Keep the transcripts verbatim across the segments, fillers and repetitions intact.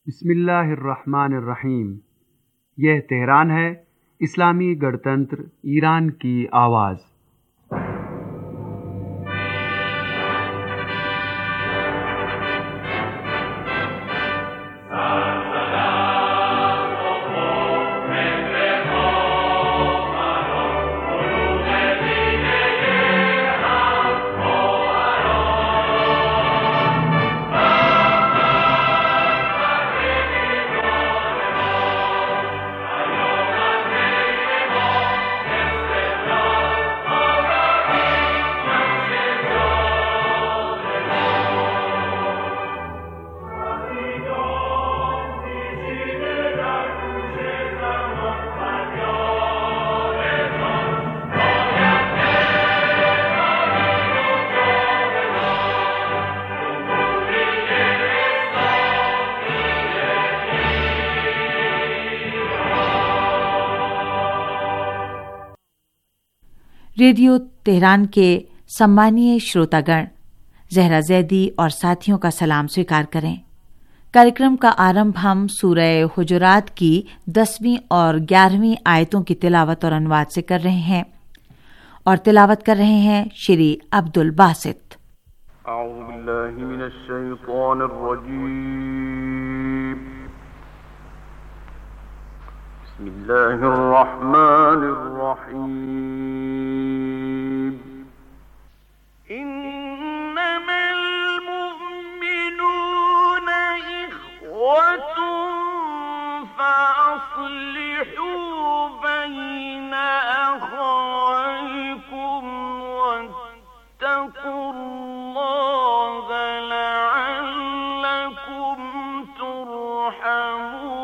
बिस्मिल्लाहिर्रहमानिर्रहीम। यह तेहरान है, इस्लामी गणतंत्र ईरान की आवाज़। रेडियो तेहरान के सम्मानीय श्रोतागण, जहरा जैदी और साथियों का सलाम स्वीकार करें। कार्यक्रम का आरंभ हम सूरह हुजुरात की दसवीं और ग्यारहवीं आयतों की तिलावत और अनुवाद से कर रहे हैं और तिलावत कर रहे हैं श्री अब्दुल बासित। बिस्मिल्लाहिर्रहमानिर्रहीम। इन्नमल मुअ्मिनून इख्वतुन फअस्लिहू बैन अख़वैकुम वत्तक़ुल्लाह लअल्लकुम तुरहमून।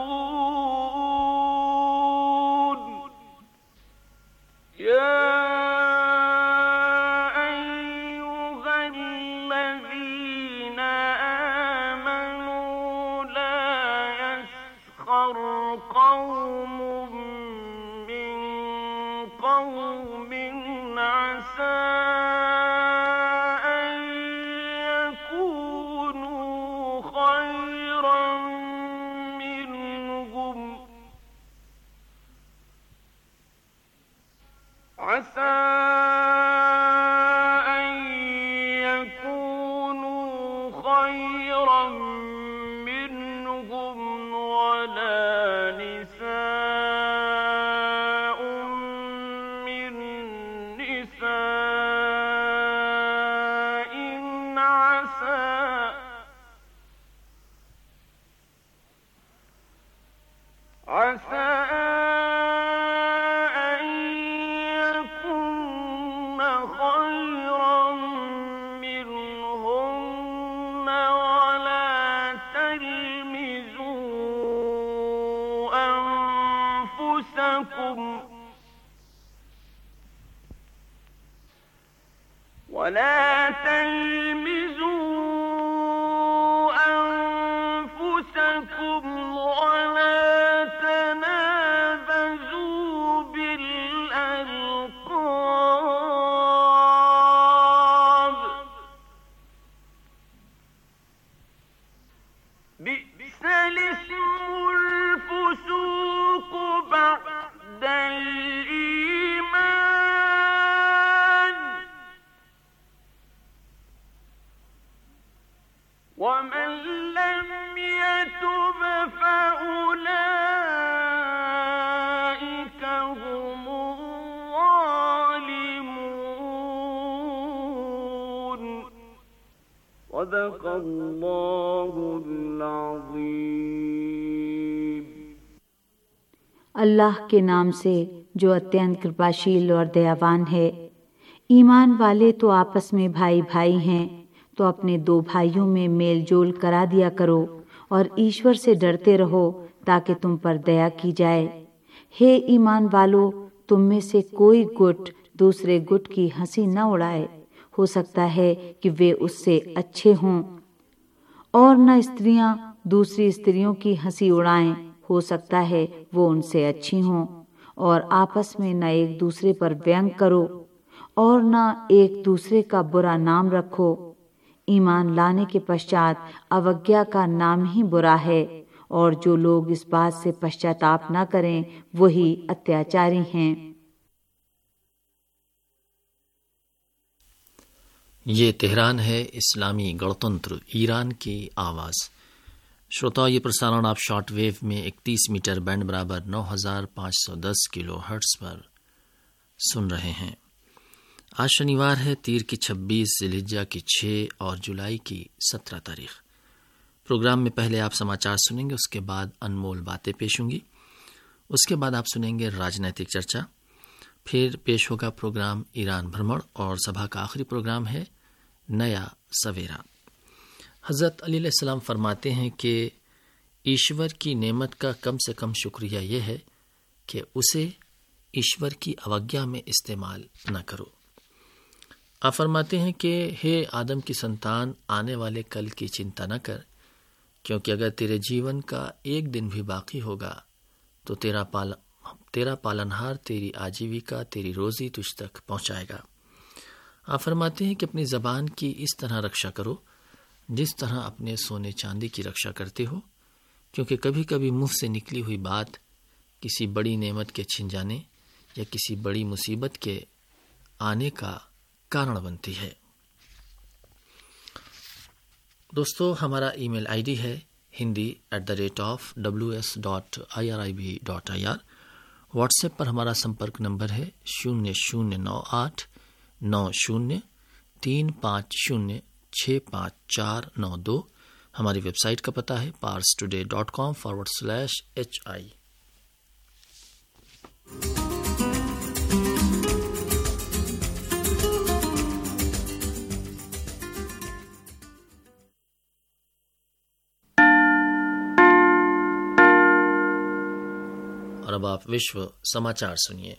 ولا تلمزوا أنفسكم ولا تنابزوا بالألقاب بئس الاسم الفسوق بعد الإيمان ومن لم يتب فأولئك هم الظالمون صدق الله العظيم। अल्लाह के नाम से जो अत्यंत कृपाशील और दयावान है। ईमान वाले तो आपस में भाई भाई हैं, तो अपने दो भाइयों में मेल जोल करा दिया करो और ईश्वर से डरते रहो ताकि तुम पर दया की जाए। हे ईमान वालो, तुम में से कोई गुट दूसरे गुट की हंसी न उड़ाए। हो सकता है कि वे उससे अच्छे हों, और न स्त्रियां दूसरी स्त्रियों की हंसी उड़ाएं। हो सकता है वो उनसे अच्छी हों। और आपस में न एक दूसरे पर व्यंग करो और न एक दूसरे का बुरा नाम रखो। ईमान लाने के पश्चात अवज्ञा का नाम ही बुरा है और जो लोग इस बात से पश्चाताप न करें वही अत्याचारी हैं। ये तेहरान है, इस्लामी गणतंत्र ईरान की आवाज़। श्रोता, ये प्रसारण आप शॉर्ट वेव में इकतीस मीटर बैंड बराबर नौ हज़ार पाँच सौ दस किलो हर्ट्ज पर सुन रहे हैं। आज शनिवार है, तीर की छब्बीस, जिलहिज्जा की छः और जुलाई की सत्रह तारीख। प्रोग्राम में पहले आप समाचार सुनेंगे, उसके बाद अनमोल बातें पेश होंगी, उसके बाद आप सुनेंगे राजनैतिक चर्चा, फिर पेश होगा प्रोग्राम ईरान भ्रमण और सभा का आखिरी प्रोग्राम है नया सवेरा। हज़रत अली अलैहिस्सलाम फरमाते हैं कि ईश्वर की नेमत का कम से कम शुक्रिया यह है कि उसे ईश्वर की अवज्ञा में इस्तेमाल न करो। आप फरमाते हैं कि हे आदम की संतान, आने वाले कल की चिंता न कर, क्योंकि अगर तेरे जीवन का एक दिन भी बाकी होगा तो तेरा पाल तेरा पालनहार तेरी आजीविका, तेरी रोजी तुझ तक पहुंचाएगा। आप फरमाते हैं कि अपनी ज़बान की इस तरह रक्षा करो जिस तरह अपने सोने चांदी की रक्षा करते हो, क्योंकि कभी कभी मुंह से निकली हुई बात किसी बड़ी नेमत के छिन जाने या किसी बड़ी मुसीबत के आने का कारण बनती है। दोस्तों, हमारा ईमेल आईडी है Hindi at the rate of W S dot I R I B dot I R. WhatsApp पर हमारा संपर्क नंबर है शून्य शून्य नौ आठ नौ शून्य तीन पाँच शून्य छः पाँच चार नौ दो। हमारी वेबसाइट का पता है Pars today dot com forward slash H I. और अब आप विश्व समाचार सुनिए।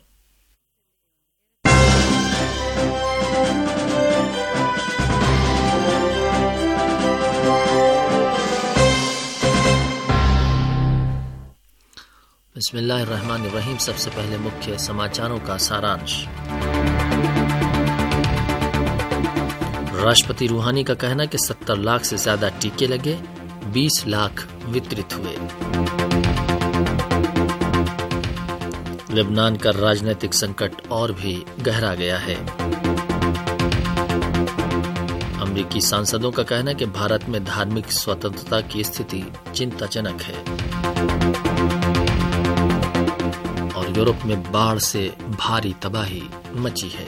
बिस्मिल्लाहिर्रहमानिर्रहीम। सबसे पहले मुख्य समाचारों का सारांश। राष्ट्रपति रूहानी का कहना कि सत्तर लाख से ज्यादा टीके लगे, बीस लाख वितरित हुए। लेबनान का राजनीतिक संकट और भी गहरा गया है। अमेरिकी सांसदों का कहना कि भारत में धार्मिक स्वतंत्रता की स्थिति चिंताजनक है। और यूरोप में बाढ़ से भारी तबाही मची है।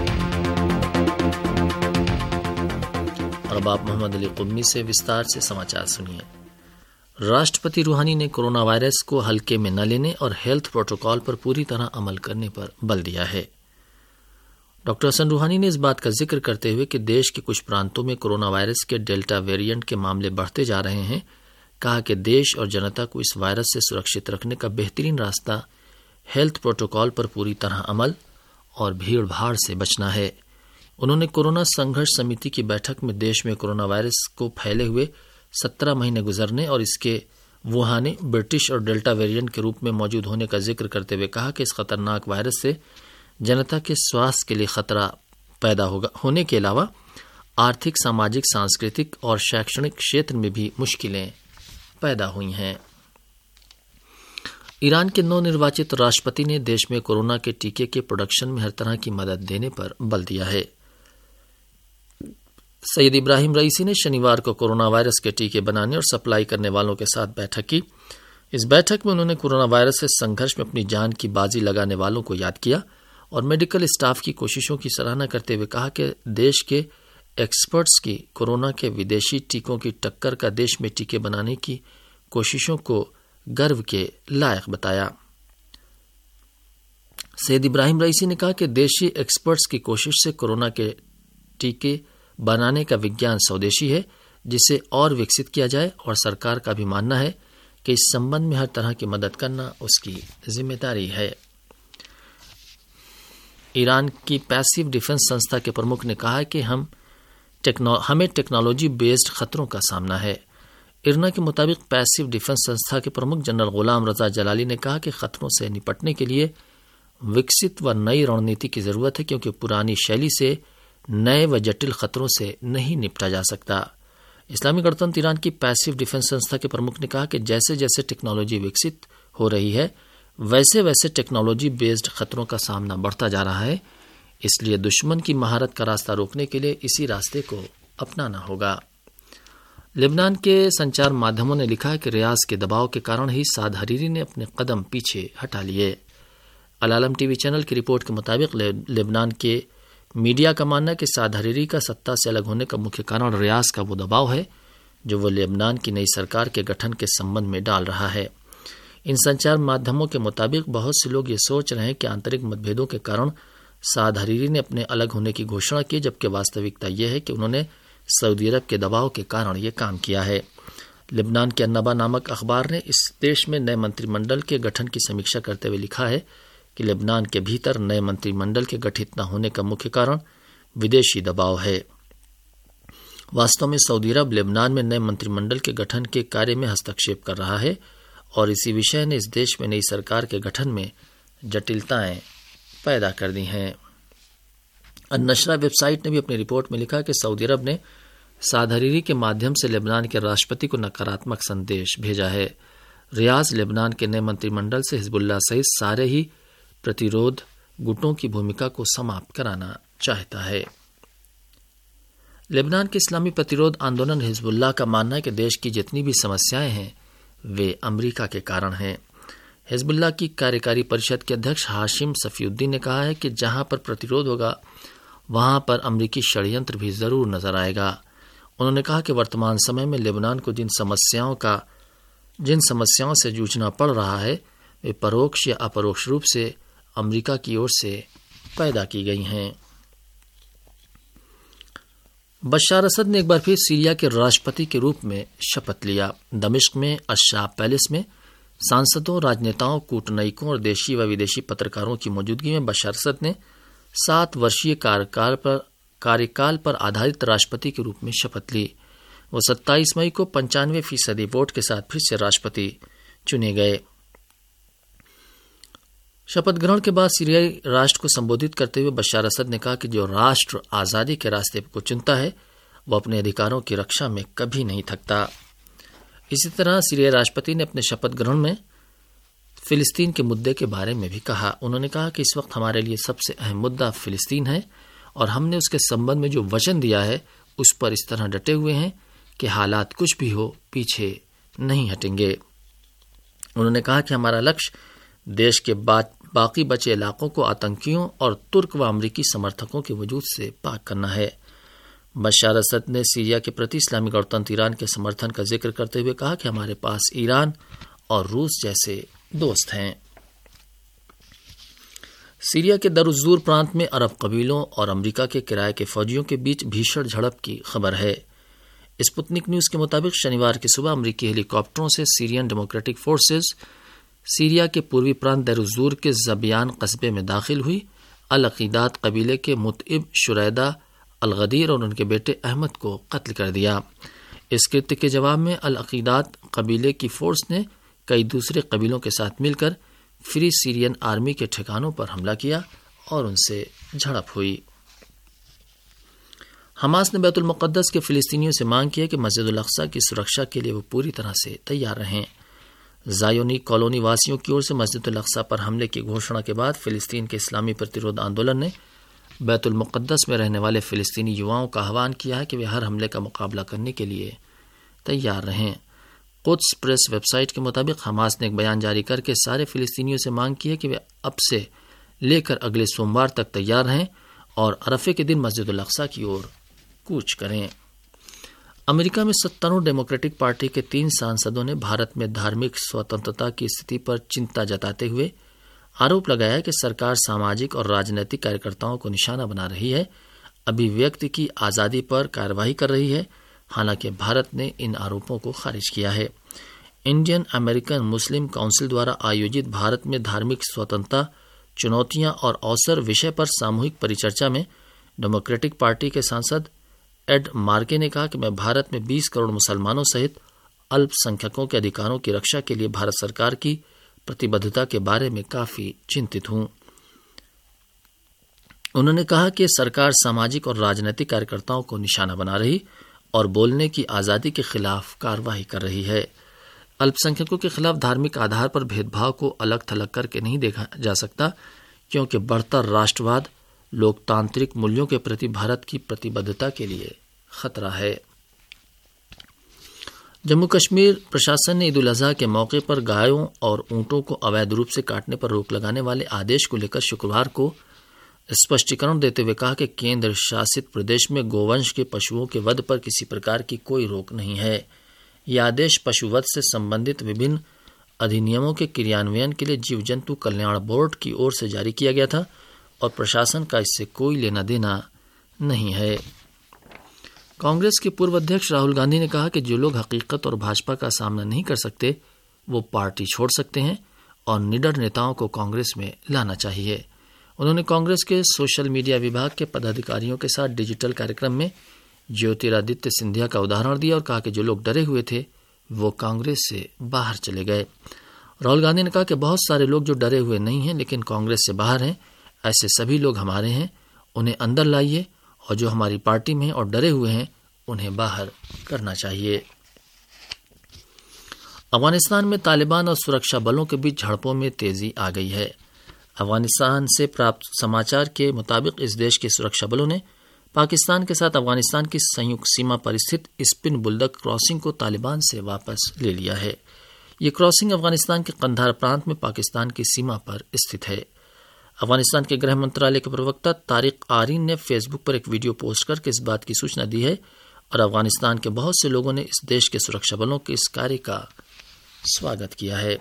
और अब आप मोहम्मद अली कुम्मी से विस्तार से समाचार सुनिए। राष्ट्रपति रूहानी ने कोरोना वायरस को हल्के में न लेने और हेल्थ प्रोटोकॉल पर पूरी तरह अमल करने पर बल दिया है। डॉक्टर हसन रूहानी ने इस बात का जिक्र करते हुए कि देश के कुछ प्रांतों में कोरोना वायरस के डेल्टा वेरिएंट के मामले बढ़ते जा रहे हैं, कहा कि देश और जनता को इस वायरस से सुरक्षित रखने का बेहतरीन रास्ता हेल्थ प्रोटोकॉल पर पूरी तरह अमल और भीड़ भाड़ से बचना है। उन्होंने कोरोना संघर्ष समिति की बैठक में देश में कोरोना वायरस को फैले हुए सत्रह महीने गुजरने और इसके वुहाने, ब्रिटिश और डेल्टा वेरिएंट के रूप में मौजूद होने का जिक्र करते हुए कहा कि इस खतरनाक वायरस से जनता के स्वास्थ्य के लिए खतरा पैदा होगा होने के अलावा आर्थिक, सामाजिक, सांस्कृतिक और शैक्षणिक क्षेत्र में भी मुश्किलें पैदा हुई हैं। ईरान के नवनिर्वाचित राष्ट्रपति ने देश में कोरोना के टीके के प्रोडक्शन में हर तरह की मदद देने पर बल दिया है। सैयद इब्राहिम रईसी ने शनिवार को कोरोना वायरस के टीके बनाने और सप्लाई करने वालों के साथ बैठक की। इस बैठक में उन्होंने कोरोना वायरस से संघर्ष में अपनी जान की बाजी लगाने वालों को याद किया और मेडिकल स्टाफ की कोशिशों की सराहना करते हुए कहा कि देश के एक्सपर्ट्स की कोरोना के विदेशी टीकों की टक्कर का देश में टीके बनाने की कोशिशों को गर्व के लायक बताया। सैयद इब्राहिम रईसी ने कहा कि देशी एक्सपर्ट्स की कोशिश से कोरोना के टीके बनाने का विज्ञान स्वदेशी है, जिसे और विकसित किया जाए और सरकार का भी मानना है कि इस संबंध में हर तरह की मदद करना उसकी जिम्मेदारी है। ईरान की पैसिव डिफेंस संस्था के प्रमुख ने कहा कि हम टेक्नो, हमें टेक्नोलॉजी बेस्ड खतरों का सामना है। इरना के मुताबिक पैसिव डिफेंस संस्था के प्रमुख जनरल गुलाम रजा जलाली ने कहा कि खतरों से निपटने के लिए विकसित व नई रणनीति की जरूरत है, क्योंकि पुरानी शैली से नए व जटिल खतरों से नहीं निपटा जा सकता। इस्लामी गणतंत्र ईरान की पैसिव डिफेंस संस्था के प्रमुख ने कहा कि जैसे जैसे टेक्नोलॉजी विकसित हो रही है वैसे वैसे टेक्नोलॉजी बेस्ड खतरों का सामना बढ़ता जा रहा है, इसलिए दुश्मन की महारत का रास्ता रोकने के लिए इसी रास्ते को अपनाना होगा। लेबनान के संचार माध्यमों ने लिखा कि रियाज के दबाव के कारण ही साद हरीरी ने अपने कदम पीछे हटा लिए। अल आलम टीवी चैनल की रिपोर्ट के मुताबिक ले, लेबनान के मीडिया का मानना है कि साद हरीरी का सत्ता से अलग होने का मुख्य कारण रियाज का वो दबाव है जो वो लेबनान की नई सरकार के गठन के संबंध में डाल रहा है। इन संचार माध्यमों के मुताबिक बहुत से लोग ये सोच रहे हैं कि आंतरिक मतभेदों के कारण साद हरीरी ने अपने अलग होने की घोषणा की, जबकि वास्तविकता यह है कि उन्होंने सऊदी अरब के दबाव के कारण ये काम किया है। लेबनान के अन्नबा नामक अखबार ने इस देश में नए मंत्रिमंडल के गठन की समीक्षा करते हुए लिखा है कि लेबनान के भीतर नए मंत्रिमंडल के गठित न होने का मुख्य कारण विदेशी दबाव है। वास्तव में सऊदी अरब लेबनान में नए मंत्रिमंडल के गठन के कार्य में हस्तक्षेप कर रहा है और इसी विषय ने इस देश में नई सरकार के गठन में जटिलताएं पैदा कर दी हैं। अन-नशरा वेबसाइट ने भी अपनी रिपोर्ट में लिखा कि सऊदी अरब ने साद हरीरी के माध्यम से लेबनान के राष्ट्रपति को नकारात्मक संदेश भेजा है। रियाज लेबनान के नए मंत्रिमंडल से हिजबुल्लाह सहित सारे ही प्रतिरोध गुटों की भूमिका को समाप्त कराना चाहता है। लेबनान के इस्लामी प्रतिरोध आंदोलन हिजबुल्लाह का मानना है कि देश की जितनी भी समस्याएं हैं वे अमेरिका के कारण हैं। हिजबुल्लाह की कार्यकारी परिषद के अध्यक्ष हाशिम सफीउद्दीन ने कहा है कि जहां पर प्रतिरोध होगा वहां पर अमेरिकी षड्यंत्र भी जरूर नजर आएगा। उन्होंने कहा कि वर्तमान समय में लेबनान को जिन समस्याओं का जिन समस्याओं से जूझना पड़ रहा है वे परोक्ष या अपरोक्ष रूप से अमेरिका की ओर से पैदा की गई हैं। बशार असद ने एक बार फिर सीरिया के राष्ट्रपति के रूप में शपथ लिया। दमिश्क में अशाब पैलेस में सांसदों, राजनेताओं, कूटनीतिकों और देशी व विदेशी पत्रकारों की मौजूदगी में बशार असद ने सात वर्षीय कार्यकाल पर कार्यकाल पर आधारित राष्ट्रपति के रूप में शपथ ली। वो सत्ताईस मई को पंचानवे फीसदी वोट के साथ फिर से राष्ट्रपति चुने गए। शपथ ग्रहण के बाद सीरियाई राष्ट्र को संबोधित करते हुए बशार असद ने कहा कि जो राष्ट्र आजादी के रास्ते को चुनता है वो अपने अधिकारों की रक्षा में कभी नहीं थकता। इसी तरह सीरियाई राष्ट्रपति ने अपने शपथ ग्रहण में फिलिस्तीन के मुद्दे के बारे में भी कहा। उन्होंने कहा कि इस वक्त हमारे लिए सबसे अहम मुद्दा फिलिस्तीन है और हमने उसके संबंध में जो वचन दिया है उस पर इस तरह डटे हुए हैं कि हालात कुछ भी हो पीछे नहीं हटेंगे। उन्होंने कहा कि हमारा लक्ष्य देश के बाद बाकी बचे इलाकों को आतंकियों और तुर्क व अमरीकी समर्थकों के वजूद से पाक करना है। बशार असद ने सीरिया के प्रति इस्लामी गणतंत्र ईरान के समर्थन का जिक्र करते हुए कहा कि हमारे पास ईरान और रूस जैसे दोस्त हैं। सीरिया के दरुज़्ज़ूर प्रांत में अरब कबीलों और अमेरिका के किराए के फौजियों के बीच भीषण झड़प की खबर है। स्पुतनिक न्यूज के मुताबिक शनिवार की सुबह अमेरिकी हेलीकॉप्टरों से सीरियन डेमोक्रेटिक फोर्सेस सीरिया के पूर्वी प्रांत दरुज़्ज़ूर के ज़बियान कस्बे में दाखिल हुई। अल अकीदात कबीले के मुतइब शुरैदा अल गदीर और उनके बेटे अहमद को कत्ल कर दिया। इस कृत्य के जवाब में अल अकीदात कबीले की फोर्स ने कई दूसरे कबीलों के साथ मिलकर फ्री सीरियन आर्मी के ठिकानों पर हमला किया और उनसे झड़प हुई। हमास ने बैतुल मुक़द्दस के फिलिस्तीनियों से मांग की है कि मस्जिद अल अक़सा की सुरक्षा के लिए वो पूरी तरह से तैयार रहें। ज़ायोनी कॉलोनी वासियों की ओर से मस्जिद अल अक़सा पर हमले की घोषणा के बाद फिलिस्तीन के इस्लामी प्रतिरोध आंदोलन ने बैतुल मुक़द्दस में रहने वाले फिलिस्तीनी युवाओं का आह्वान किया है कि वे हर हमले का मुकाबला करने के लिए तैयार रहें। कुद्स प्रेस वेबसाइट के मुताबिक हमास ने एक बयान जारी करके सारे फिलिस्तीनियों से मांग की है कि वे अब से लेकर अगले सोमवार तक तैयार रहें और अरफे के दिन मस्जिद अल अक़सा की ओर कूच करें। अमेरिका में सत्तारूढ़ डेमोक्रेटिक पार्टी के तीन सांसदों ने भारत में धार्मिक स्वतंत्रता की स्थिति पर चिंता जताते हुए आरोप लगाया कि सरकार सामाजिक और राजनीतिक कार्यकर्ताओं को निशाना बना रही है, अभिव्यक्ति की आज़ादी पर कार्रवाई कर रही है। हालांकि भारत ने इन आरोपों को खारिज किया है। इंडियन अमेरिकन मुस्लिम काउंसिल द्वारा आयोजित भारत में धार्मिक स्वतंत्रता चुनौतियां और अवसर विषय पर सामूहिक परिचर्चा में डेमोक्रेटिक पार्टी के सांसद एड मार्के ने कहा कि मैं भारत में बीस करोड़ मुसलमानों सहित अल्पसंख्यकों के अधिकारों की रक्षा के लिए भारत सरकार की प्रतिबद्धता के बारे में काफी चिंतित हूं। उन्होंने कहा कि सरकार सामाजिक और राजनीतिक कार्यकर्ताओं को निशाना बना रही और बोलने की आज़ादी के खिलाफ कार्रवाई कर रही है। अल्पसंख्यकों के खिलाफ धार्मिक आधार पर भेदभाव को अलग थलग करके नहीं देखा जा सकता, क्योंकि बढ़ता राष्ट्रवाद लोकतांत्रिक मूल्यों के प्रति भारत की प्रतिबद्धता के लिए खतरा है। जम्मू कश्मीर प्रशासन ने ईद उल अजहा के मौके पर गायों और ऊंटों को अवैध रूप से काटने पर रोक लगाने वाले आदेश को लेकर शुक्रवार को स्पष्टीकरण देते हुए कहा कि केंद्र शासित प्रदेश में गोवंश के पशुओं के वध पर किसी प्रकार की कोई रोक नहीं है। यह आदेश पशुवध से संबंधित विभिन्न अधिनियमों के क्रियान्वयन के लिए जीव जंतु कल्याण बोर्ड की ओर से जारी किया गया था और प्रशासन का इससे कोई लेना देना नहीं है। कांग्रेस के पूर्व अध्यक्ष राहुल गांधी ने कहा कि जो लोग हकीकत और भाजपा का सामना नहीं कर सकते वो पार्टी छोड़ सकते हैं और निडर नेताओं को कांग्रेस में लाना चाहिए। उन्होंने कांग्रेस के सोशल मीडिया विभाग के पदाधिकारियों के साथ डिजिटल कार्यक्रम में ज्योतिरादित्य सिंधिया का उदाहरण दिया और कहा कि जो लोग डरे हुए थे वो कांग्रेस से बाहर चले गए। राहुल गांधी ने कहा कि बहुत सारे लोग जो डरे हुए नहीं हैं लेकिन कांग्रेस से बाहर हैं, ऐसे सभी लोग हमारे हैं, उन्हें अंदर लाइए और जो हमारी पार्टी में और डरे हुए हैं उन्हें बाहर करना चाहिए। अफगानिस्तान में तालिबान और सुरक्षा बलों के बीच झड़पों में तेजी आ गई है। अफगानिस्तान से प्राप्त समाचार के मुताबिक इस देश के सुरक्षा बलों ने पाकिस्तान के साथ अफगानिस्तान की संयुक्त सीमा पर स्थित स्पिन बुलदक क्रॉसिंग को तालिबान से वापस ले लिया है। ये क्रॉसिंग अफगानिस्तान के कंधार प्रांत में पाकिस्तान की सीमा पर स्थित है। अफगानिस्तान के गृह मंत्रालय के प्रवक्ता तारिक आरीन ने फेसबुक पर एक वीडियो पोस्ट करके इस बात की सूचना दी है और अफगानिस्तान के बहुत से लोगों ने इस देश के सुरक्षा बलों के इस कार्य का स्वागत किया है।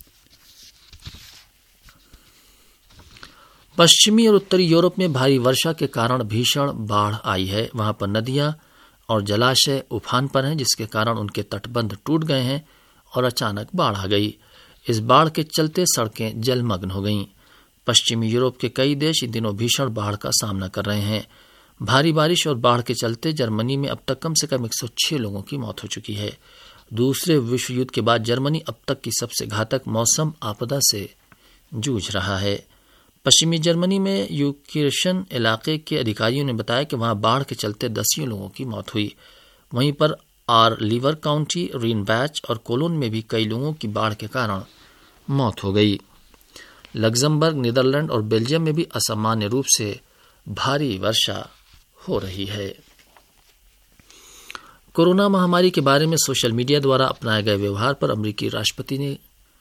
पश्चिमी और उत्तरी यूरोप में भारी वर्षा के कारण भीषण बाढ़ आई है। वहां पर नदियां और जलाशय उफान पर हैं, जिसके कारण उनके तटबंध टूट गए हैं और अचानक बाढ़ आ गई। इस बाढ़ के चलते सड़कें जलमग्न हो गईं। पश्चिमी यूरोप के कई देश इन दिनों भीषण बाढ़ का सामना कर रहे हैं। भारी बारिश और बाढ़ के चलते जर्मनी में अब तक कम से कम एक सौ छह लोगों की मौत हो चुकी है। दूसरे विश्व युद्ध के बाद जर्मनी अब तक की सबसे घातक मौसम आपदा से जूझ रहा है। पश्चिमी जर्मनी में यूक्रेशन इलाके के अधिकारियों ने बताया कि वहां बाढ़ के चलते दसियों लोगों की मौत हुई। वहीं पर आर लीवर काउंटी, रीनबैच और कोलोन में भी कई लोगों की बाढ़ के कारण मौत हो गई। लग्जमबर्ग, नीदरलैंड और बेल्जियम में भी असामान्य रूप से भारी वर्षा हो रही है। कोरोना महामारी के बारे में सोशल मीडिया द्वारा अपनाए गए व्यवहार पर अमेरिकी राष्ट्रपति ने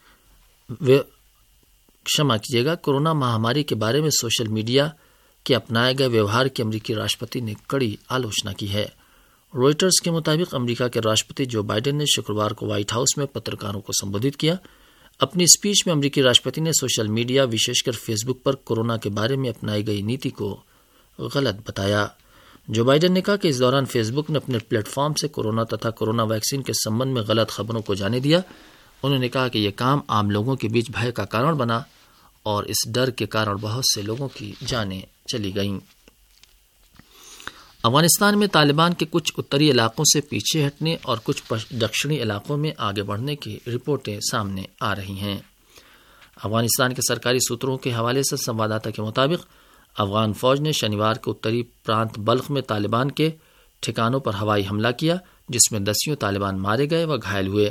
क्षमा कीजिएगा कोरोना महामारी के बारे में सोशल मीडिया के अपनाए गए व्यवहार की अमेरिकी राष्ट्रपति ने कड़ी आलोचना की है। रॉयटर्स के मुताबिक अमेरिका के राष्ट्रपति जो बाइडेन ने शुक्रवार को व्हाइट हाउस में पत्रकारों को संबोधित किया। अपनी स्पीच में अमेरिकी राष्ट्रपति ने सोशल मीडिया, विशेषकर फेसबुक पर कोरोना के बारे में अपनाई गई नीति को गलत बताया। जो बाइडेन ने कहा कि इस दौरान फेसबुक ने अपने प्लेटफॉर्म से कोरोना तथा कोरोना वैक्सीन के संबंध में गलत खबरों को जाने दिया। उन्होंने कहा कि यह काम आम लोगों के बीच भय का कारण बना और इस डर के कारण बहुत से लोगों की जानें चली गईं। अफगानिस्तान में तालिबान के कुछ उत्तरी इलाकों से पीछे हटने और कुछ दक्षिणी इलाकों में आगे बढ़ने की रिपोर्टें सामने आ रही हैं। अफगानिस्तान के सरकारी सूत्रों के हवाले से संवाददाता के मुताबिक अफगान फौज ने शनिवार को उत्तरी प्रांत बल्ख में तालिबान के ठिकानों पर हवाई हमला किया, जिसमें दसियों तालिबान मारे गए व घायल हुए।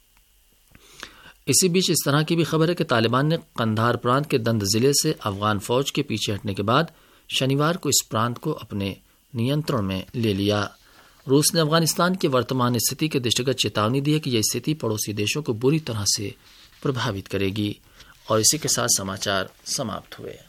इसी बीच इस तरह की भी खबर है कि तालिबान ने कंधार प्रांत के दंद जिले से अफगान फौज के पीछे हटने के बाद शनिवार को इस प्रांत को अपने नियंत्रण में ले लिया। रूस ने अफगानिस्तान की वर्तमान स्थिति के दृष्टिगत चेतावनी दी है कि यह स्थिति पड़ोसी देशों को बुरी तरह से प्रभावित करेगी। और इसी के साथ समाचार समाप्त हुए।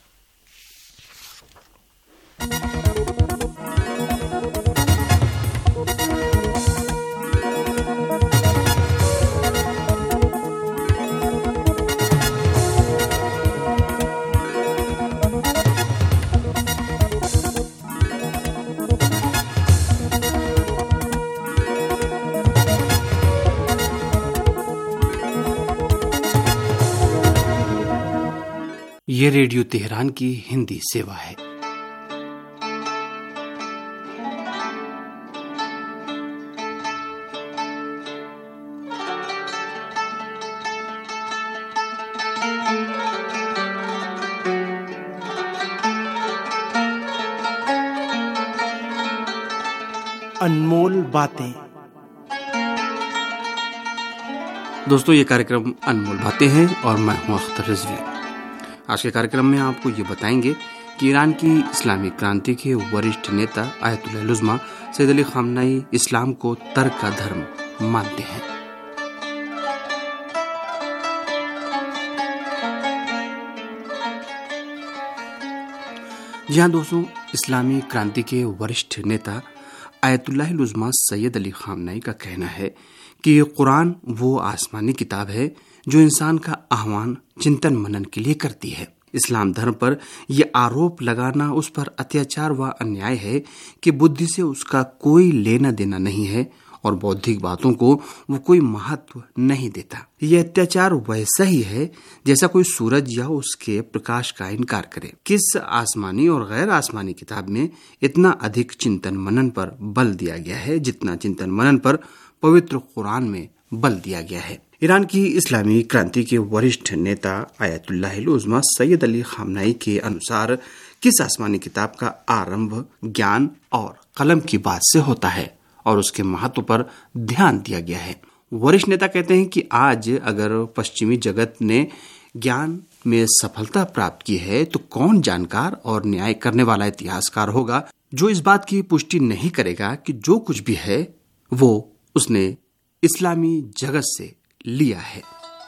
ये रेडियो तेहरान की हिंदी सेवा है। अनमोल बातें। दोस्तों, ये कार्यक्रम अनमोल बातें हैं और मैं हूं अख्तर रिजवी। आज के कार्यक्रम में आपको ये बताएंगे कि ईरान की इस्लामी क्रांति के वरिष्ठ नेता Ayatollah Uzma Sayyid Ali Khamenei इस्लाम को तर्क का धर्म मानते हैं। जी हाँ दोस्तों, इस्लामी क्रांति के वरिष्ठ नेता Ayatollah Uzma Sayyid Ali Khamenei का कहना है कि ये कुरान वो आसमानी किताब है जो इंसान का आह्वान चिंतन मनन के लिए करती है। इस्लाम धर्म पर यह आरोप लगाना उस पर अत्याचार व अन्याय है कि बुद्धि से उसका कोई लेना देना नहीं है और बौद्धिक बातों को वो कोई महत्व नहीं देता। यह अत्याचार वैसा ही है जैसा कोई सूरज या उसके प्रकाश का इनकार करे। किस आसमानी और गैर आसमानी किताब में इतना अधिक चिंतन मनन पर बल दिया गया है जितना चिंतन मनन पर पवित्र कुरान में बल दिया गया है। ईरान की इस्लामी क्रांति के वरिष्ठ नेता Ayatollah Uzma Sayyid Ali Khamenei के अनुसार किस आसमानी किताब का आरंभ ज्ञान और कलम की बात से होता है और उसके महत्व पर ध्यान दिया गया है। वरिष्ठ नेता कहते हैं कि आज अगर पश्चिमी जगत ने ज्ञान में सफलता प्राप्त की है तो कौन जानकार और न्याय करने वाला इतिहासकार होगा जो इस बात की पुष्टि नहीं करेगा कि जो कुछ भी है वो उसने इस्लामी जगत से लिया है।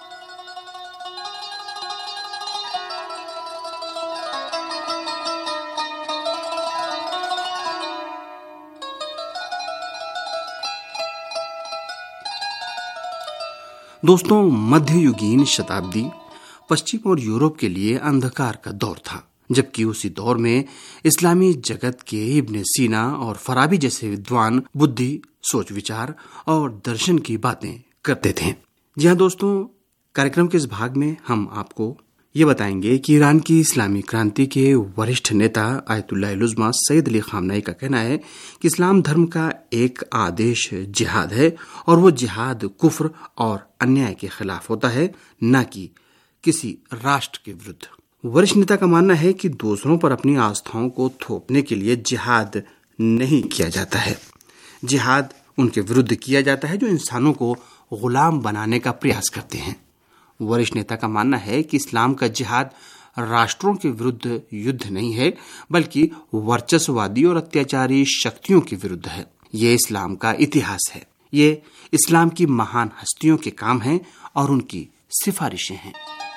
दोस्तों, मध्ययुगीन शताब्दी पश्चिम और यूरोप के लिए अंधकार का दौर था, जबकि उसी दौर में इस्लामी जगत के इब्ने सीना और फराबी जैसे विद्वान बुद्धि, सोच विचार और दर्शन की बातें करते थे। जी हाँ दोस्तों, कार्यक्रम के इस भाग में हम आपको ये बताएंगे कि ईरान की इस्लामी क्रांति के वरिष्ठ नेता Ayatollah Uzma Sayyid Ali Khamenei का कहना है कि इस्लाम धर्म का एक आदेश जिहाद है और वो जिहाद कुफ्र और अन्याय के खिलाफ होता है, न कि किसी राष्ट्र के विरुद्ध। वरिष्ठ नेता का मानना है कि दूसरों पर अपनी आस्थाओं को थोपने के लिए जिहाद नहीं किया जाता है। जिहाद उनके विरुद्ध किया जाता है जो इंसानों को गुलाम बनाने का प्रयास करते हैं। वरिष्ठ नेता का मानना है कि इस्लाम का जिहाद राष्ट्रों के विरुद्ध युद्ध नहीं है, बल्कि वर्चस्ववादी और अत्याचारी शक्तियों के विरुद्ध है। ये इस्लाम का इतिहास है। ये इस्लाम की महान हस्तियों के काम हैं और उनकी सिफारिशें हैं।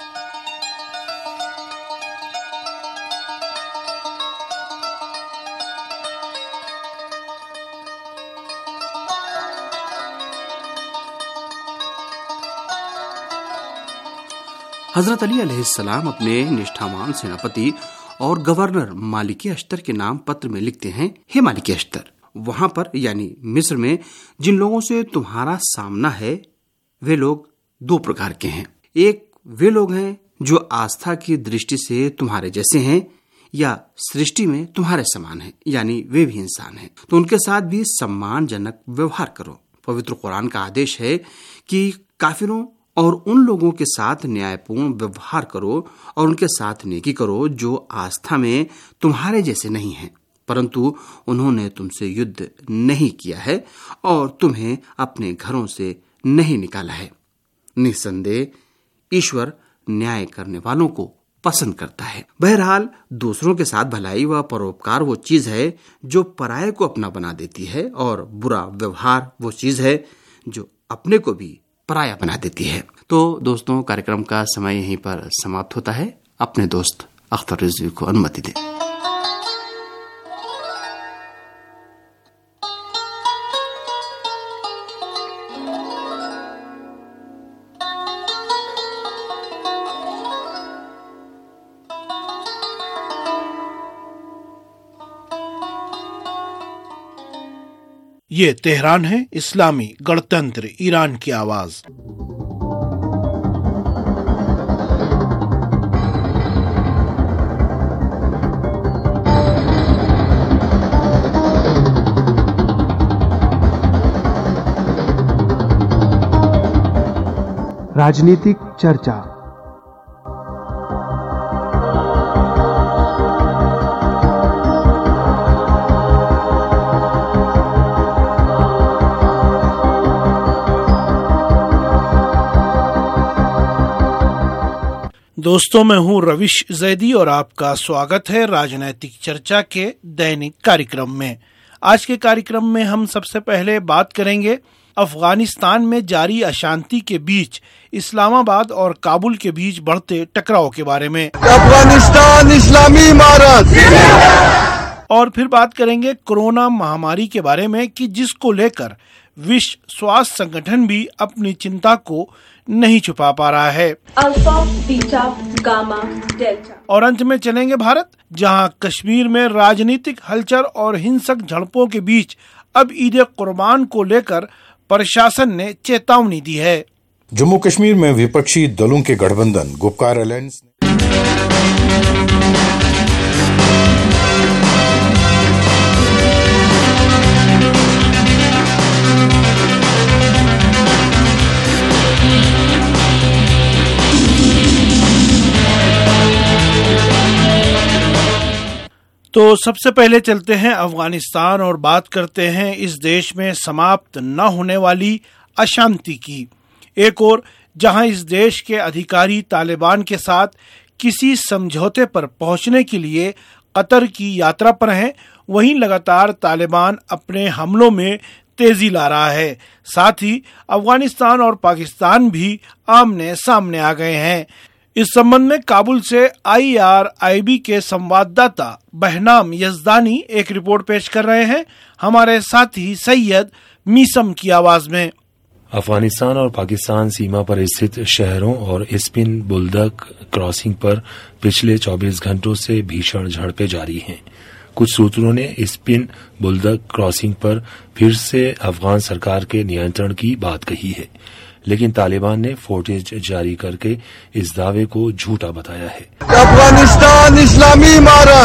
हजरत अली अलैहिस्सलाम अपने निष्ठावान सेनापति और गवर्नर मालिक अश्तर के नाम पत्र में लिखते हैं, हे मालिक अश्तर, वहां पर यानी मिस्र में जिन लोगों से तुम्हारा सामना है वे लोग दो प्रकार के हैं। एक वे लोग हैं जो आस्था की दृष्टि से तुम्हारे जैसे हैं या सृष्टि में तुम्हारे समान हैं, यानी वे भी इंसान हैं, तो उनके साथ भी सम्मानजनक व्यवहार करो। पवित्र कुरान का आदेश है कि काफिरों और उन लोगों के साथ न्यायपूर्ण व्यवहार करो और उनके साथ नेकी करो जो आस्था में तुम्हारे जैसे नहीं हैं, परंतु उन्होंने तुमसे युद्ध नहीं किया है और तुम्हें अपने घरों से नहीं निकाला है। निस्संदेह ईश्वर न्याय करने वालों को पसंद करता है। बहरहाल दूसरों के साथ भलाई व परोपकार वो चीज है जो पराये को अपना बना देती है और बुरा व्यवहार वो चीज है जो अपने को भी पराया बना देती है। तो दोस्तों, कार्यक्रम का समय यहीं पर समाप्त होता है। अपने दोस्त अख्तर रिजवी को अनुमति दें। ये तेहरान है, इस्लामी गणतंत्र ईरान की आवाज। राजनीतिक चर्चा। दोस्तों, मैं हूं रविश जैदी और आपका स्वागत है राजनैतिक चर्चा के दैनिक कार्यक्रम में। आज के कार्यक्रम में हम सबसे पहले बात करेंगे अफगानिस्तान में जारी अशांति के बीच इस्लामाबाद और काबुल के बीच बढ़ते टकराव के बारे में। अफगानिस्तान इस्लामी इमारत। और फिर बात करेंगे कोरोना महामारी के बारे में कि जिसको लेकर विश्व स्वास्थ्य संगठन भी अपनी चिंता को नहीं छुपा पा रहा है। Alpha, beta, gamma, delta. और अंत में चलेंगे भारत, जहां कश्मीर में राजनीतिक हलचल और हिंसक झड़पों के बीच अब ईद कुर्बान को लेकर प्रशासन ने चेतावनी दी है। जम्मू कश्मीर में विपक्षी दलों के गठबंधन गुपकार अलायंस तो सबसे पहले चलते हैं अफगानिस्तान और बात करते हैं इस देश में समाप्त न होने वाली अशांति की। एक ओर जहां इस देश के अधिकारी तालिबान के साथ किसी समझौते पर पहुंचने के लिए कतर की यात्रा पर हैं, वहीं लगातार तालिबान अपने हमलों में तेजी ला रहा है। साथ ही अफगानिस्तान और पाकिस्तान भी आमने सामने आ गए हैं। इस संबंध में काबुल से आई आर आई बी के संवाददाता बहनाम यजदानी एक रिपोर्ट पेश कर रहे हैं, हमारे साथी सैयद मीसम की आवाज में। अफगानिस्तान और पाकिस्तान सीमा पर स्थित शहरों और स्पिन बुलदक क्रॉसिंग पर पिछले चौबीस घंटों से भीषण झड़पें जारी हैं। कुछ सूत्रों ने स्पिन बुलदक क्रॉसिंग पर फिर से अफगान सरकार के नियंत्रण की बात कही है, लेकिन तालिबान ने फुटेज जारी करके इस दावे को झूठा बताया है। अफगानिस्तान इस्लामी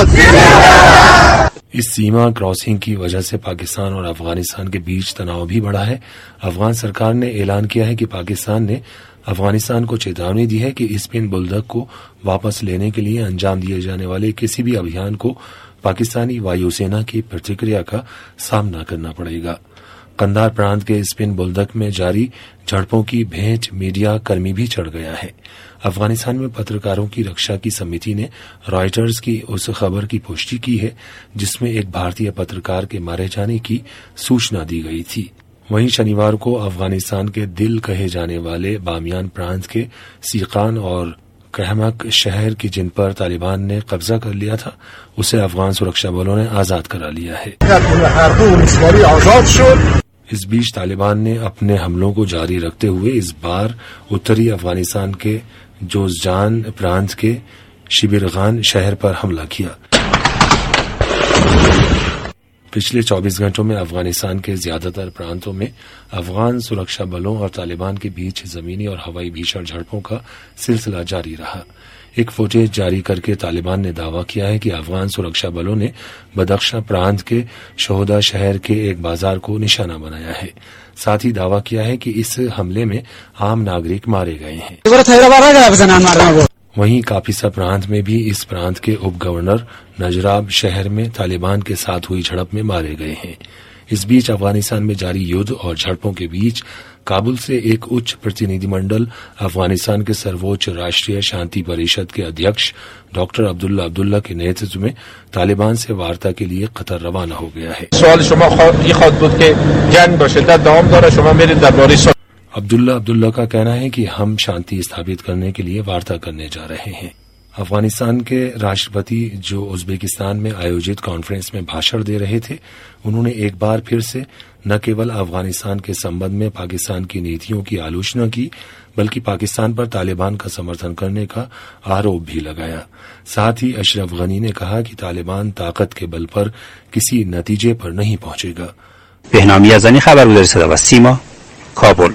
इमारत। इस सीमा क्रॉसिंग की वजह से पाकिस्तान और अफगानिस्तान के बीच तनाव भी बढ़ा है। अफगान सरकार ने ऐलान किया है कि पाकिस्तान ने अफगानिस्तान को चेतावनी दी है कि स्पिन बुलदक को वापस लेने के लिए अंजाम दिए जाने वाले किसी भी अभियान को पाकिस्तानी वायुसेना की प्रतिक्रिया का सामना करना पड़ेगा। कंधार प्रांत के स्पिन बुलदक में जारी झड़पों की भेंट मीडिया कर्मी भी चढ़ गया है। अफगानिस्तान में पत्रकारों की रक्षा की समिति ने रॉयटर्स की उस खबर की पुष्टि की है जिसमें एक भारतीय पत्रकार के मारे जाने की सूचना दी गई थी। वहीं शनिवार को अफगानिस्तान के दिल कहे जाने वाले बामियान प्रांत के सीकान और कहमक शहर की जिन पर तालिबान ने कब्जा कर लिया था, उसे अफगान सुरक्षा बलों ने आजाद करा लिया है। इस बीच तालिबान ने अपने हमलों को जारी रखते हुए इस बार उत्तरी अफगानिस्तान के जोजजान प्रांत के शिबिरगान शहर पर हमला किया। पिछले चौबीस घंटों में अफगानिस्तान के ज्यादातर प्रांतों में अफगान सुरक्षा बलों और तालिबान के बीच जमीनी और हवाई भीषण झड़पों का सिलसिला जारी रहा। एक फुटेज जारी करके तालिबान ने दावा किया है कि अफगान सुरक्षा बलों ने बदख्शां प्रांत के शोहदा शहर के एक बाजार को निशाना बनाया है। साथ ही दावा किया है कि इस हमले में आम नागरिक मारे गए हैं। वहीं कापिसा प्रांत में भी इस प्रांत के उप गवर्नर नजराब शहर में तालिबान के साथ हुई झड़प में मारे गए हैं। इस बीच अफगानिस्तान में जारी युद्ध और झड़पों के बीच काबुल से एक उच्च प्रतिनिधिमंडल अफगानिस्तान के सर्वोच्च राष्ट्रीय शांति परिषद के अध्यक्ष डॉक्टर अब्दुल्ला अब्दुल्ला के नेतृत्व में तालिबान से वार्ता के लिए कतर रवाना हो गया है। अब्दुल्ला अब्दुल्ला का कहना है कि हम शांति स्थापित करने के लिए वार्ता करने जा रहे हैं। अफगानिस्तान के राष्ट्रपति जो उज्बेकिस्तान में आयोजित कॉन्फ्रेंस में भाषण दे रहे थे, उन्होंने एक बार फिर से न केवल अफगानिस्तान के संबंध में पाकिस्तान की नीतियों की आलोचना की, बल्कि पाकिस्तान पर तालिबान का समर्थन करने का आरोप भी लगाया। साथ ही अशरफ गनी ने कहा कि तालिबान ताकत के बल पर किसी नतीजे पर नहीं पहुंचेगा। बहनाम यजदानी खबरगुजारी सदा सीमा काबुल।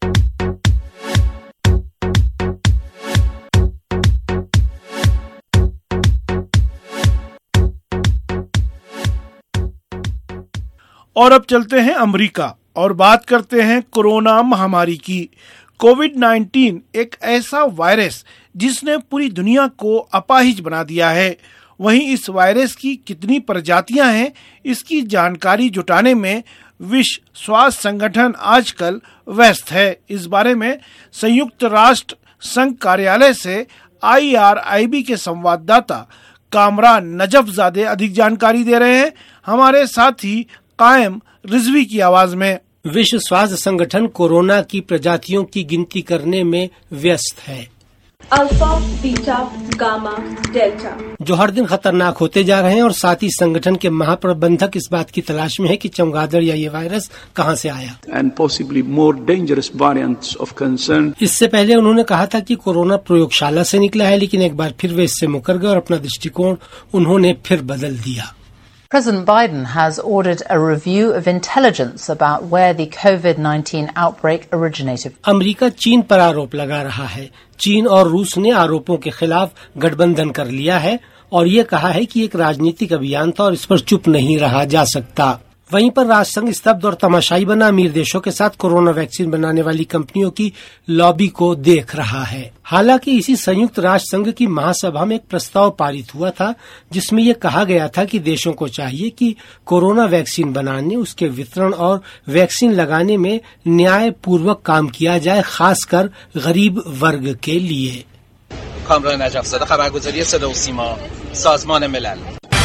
और अब चलते हैं अमेरिका और बात करते हैं कोरोना महामारी की। कोविड नाइन्टीन एक ऐसा वायरस जिसने पूरी दुनिया को अपाहिज बना दिया है। वहीं इस वायरस की कितनी प्रजातियां हैं, इसकी जानकारी जुटाने में विश्व स्वास्थ्य संगठन आजकल व्यस्त है। इस बारे में संयुक्त राष्ट्र संघ कार्यालय से आई आर आई बी के संवाददाता कामरान नजफजादे अधिक जानकारी दे रहे हैं हमारे साथी कायम रिजवी की आवाज में। विश्व स्वास्थ्य संगठन कोरोना की प्रजातियों की गिनती करने में व्यस्त है। अल्फा, बीटा, गामा, डेल्टा जो हर दिन खतरनाक होते जा रहे हैं और साथ ही संगठन के महाप्रबंधक इस बात की तलाश में है कि चमगादड़ या ये वायरस कहां से आया। And possibly more dangerous variants of concern. इससे पहले उन्होंने कहा था कि कोरोना प्रयोगशाला से निकला है, लेकिन एक बार फिर वे इससे मुकर गए और अपना दृष्टिकोण उन्होंने फिर बदल दिया। President Biden has ordered a review of intelligence about where the COVID nineteen outbreak originated. America चीन पर आरोप लगा रहा है। चीन और रूस ने आरोपों के खिलाफ गठबंधन कर लिया है और ये कहा है कि एक राजनीतिक अभियान था और इस पर चुप नहीं रहा जा सकता। वहीं पर राष्ट्रसंघ स्तब्ध और तमाशाई बना अमीर देशों के साथ कोरोना वैक्सीन बनाने वाली कंपनियों की लॉबी को देख रहा है। हालांकि इसी संयुक्त राष्ट्र संघ की महासभा में एक प्रस्ताव पारित हुआ था जिसमें यह कहा गया था कि देशों को चाहिए कि कोरोना वैक्सीन बनाने, उसके वितरण और वैक्सीन लगाने में न्याय पूर्वक काम किया जाए, खासकर गरीब वर्ग के लिए। कामरान नजफजादे, खबरगुजारी सदा व सीमा, साज़मान मिलल।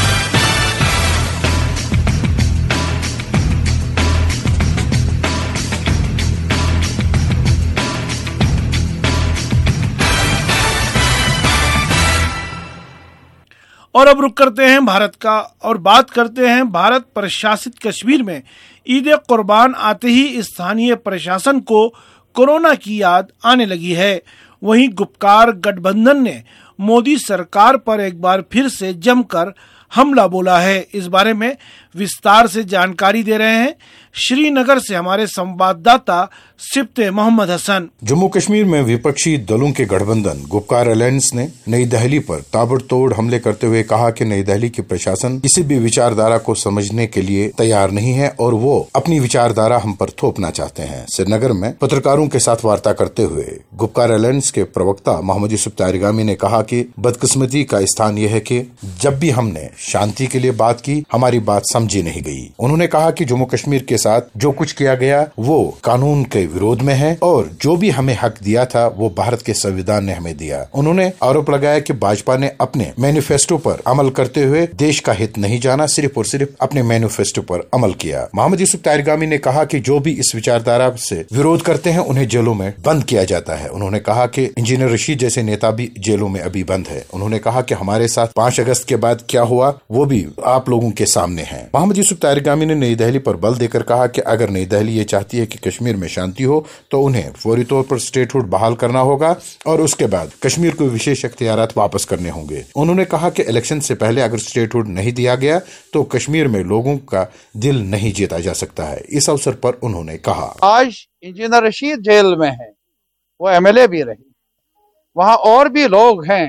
और अब रुक करते हैं भारत का और बात करते हैं भारत प्रशासित कश्मीर में ईद कुर्बान आते ही स्थानीय प्रशासन को कोरोना की याद आने लगी है। वहीं गुपकार गठबंधन ने मोदी सरकार पर एक बार फिर से जमकर हमला बोला है। इस बारे में विस्तार से जानकारी दे रहे हैं श्रीनगर से हमारे संवाददाता सिप्ते मोहम्मद हसन। जम्मू कश्मीर में विपक्षी दलों के गठबंधन गुपकार अलायंस ने नई दिल्ली पर ताबड़तोड़ हमले करते हुए कहा कि नई दिल्ली की प्रशासन किसी भी विचारधारा को समझने के लिए तैयार नहीं है और वो अपनी विचारधारा हम पर थोपना चाहते हैं। श्रीनगर में पत्रकारों के साथ वार्ता करते हुए गुपकार अलायंस के प्रवक्ता मोहम्मद यूसुफ तारिगामी ने कहा कि बदकिस्मती का स्थान यह है कि जब भी हमने शांति के लिए बात की, हमारी बात समझी नहीं गई। उन्होंने कहा कि जम्मू कश्मीर के साथ जो कुछ किया गया वो कानून के विरोध में है और जो भी हमें हक दिया था वो भारत के संविधान ने हमें दिया। उन्होंने आरोप लगाया कि भाजपा ने अपने मैनिफेस्टो पर अमल करते हुए देश का हित नहीं जाना, सिर्फ और सिर्फ अपने मैनिफेस्टो पर अमल किया। मोहम्मद यूसुफ तारिगामी ने कहा कि जो भी इस विचारधारा से विरोध करते हैं उन्हें जेलों में बंद किया जाता है। उन्होंने कहा कि इंजीनियर रशीद जैसे नेता भी जेलों में अभी बंद है। उन्होंने कहा कि हमारे साथ पांच अगस्त के बाद क्या हुआ वो भी आप लोगों के सामने है। मोहम्मद यूसुफ तारिगामी ने नई दिल्ली पर बल देकर कहा कि अगर नई दिल्ली ये चाहती है कि कश्मीर में शांति हो तो उन्हें फौरी तौर पर स्टेटहुड बहाल करना होगा और उसके बाद कश्मीर को विशेष इख्तियारात वापस करने होंगे। उन्होंने कहा कि इलेक्शन से पहले अगर स्टेटहुड नहीं दिया गया तो कश्मीर में लोगों का दिल नहीं जीता जा सकता है। इस अवसर पर उन्होंने कहा, आज इंजीनियर रशीद जेल में है, वो एमएलए भी रही, वहां और भी लोग हैं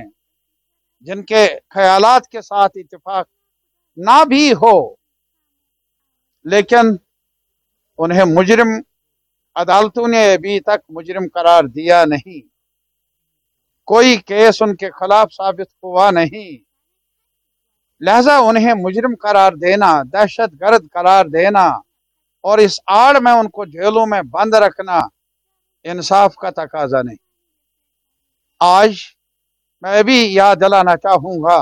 जिनके ख्यालात के साथ इत्तेफाक ना भी हो, लेकिन उन्हें मुजरिम अदालतों ने अभी तक मुजरिम करार दिया नहीं। कोई केस उनके खिलाफ साबित हुआ नहीं, लिहाजा उन्हें मुजरिम करार देना, दहशतगर्द करार देना और इस आड़ में उनको जेलों में बंद रखना इंसाफ का तकाजा नहीं। आज मैं भी याद दिलाना चाहूंगा,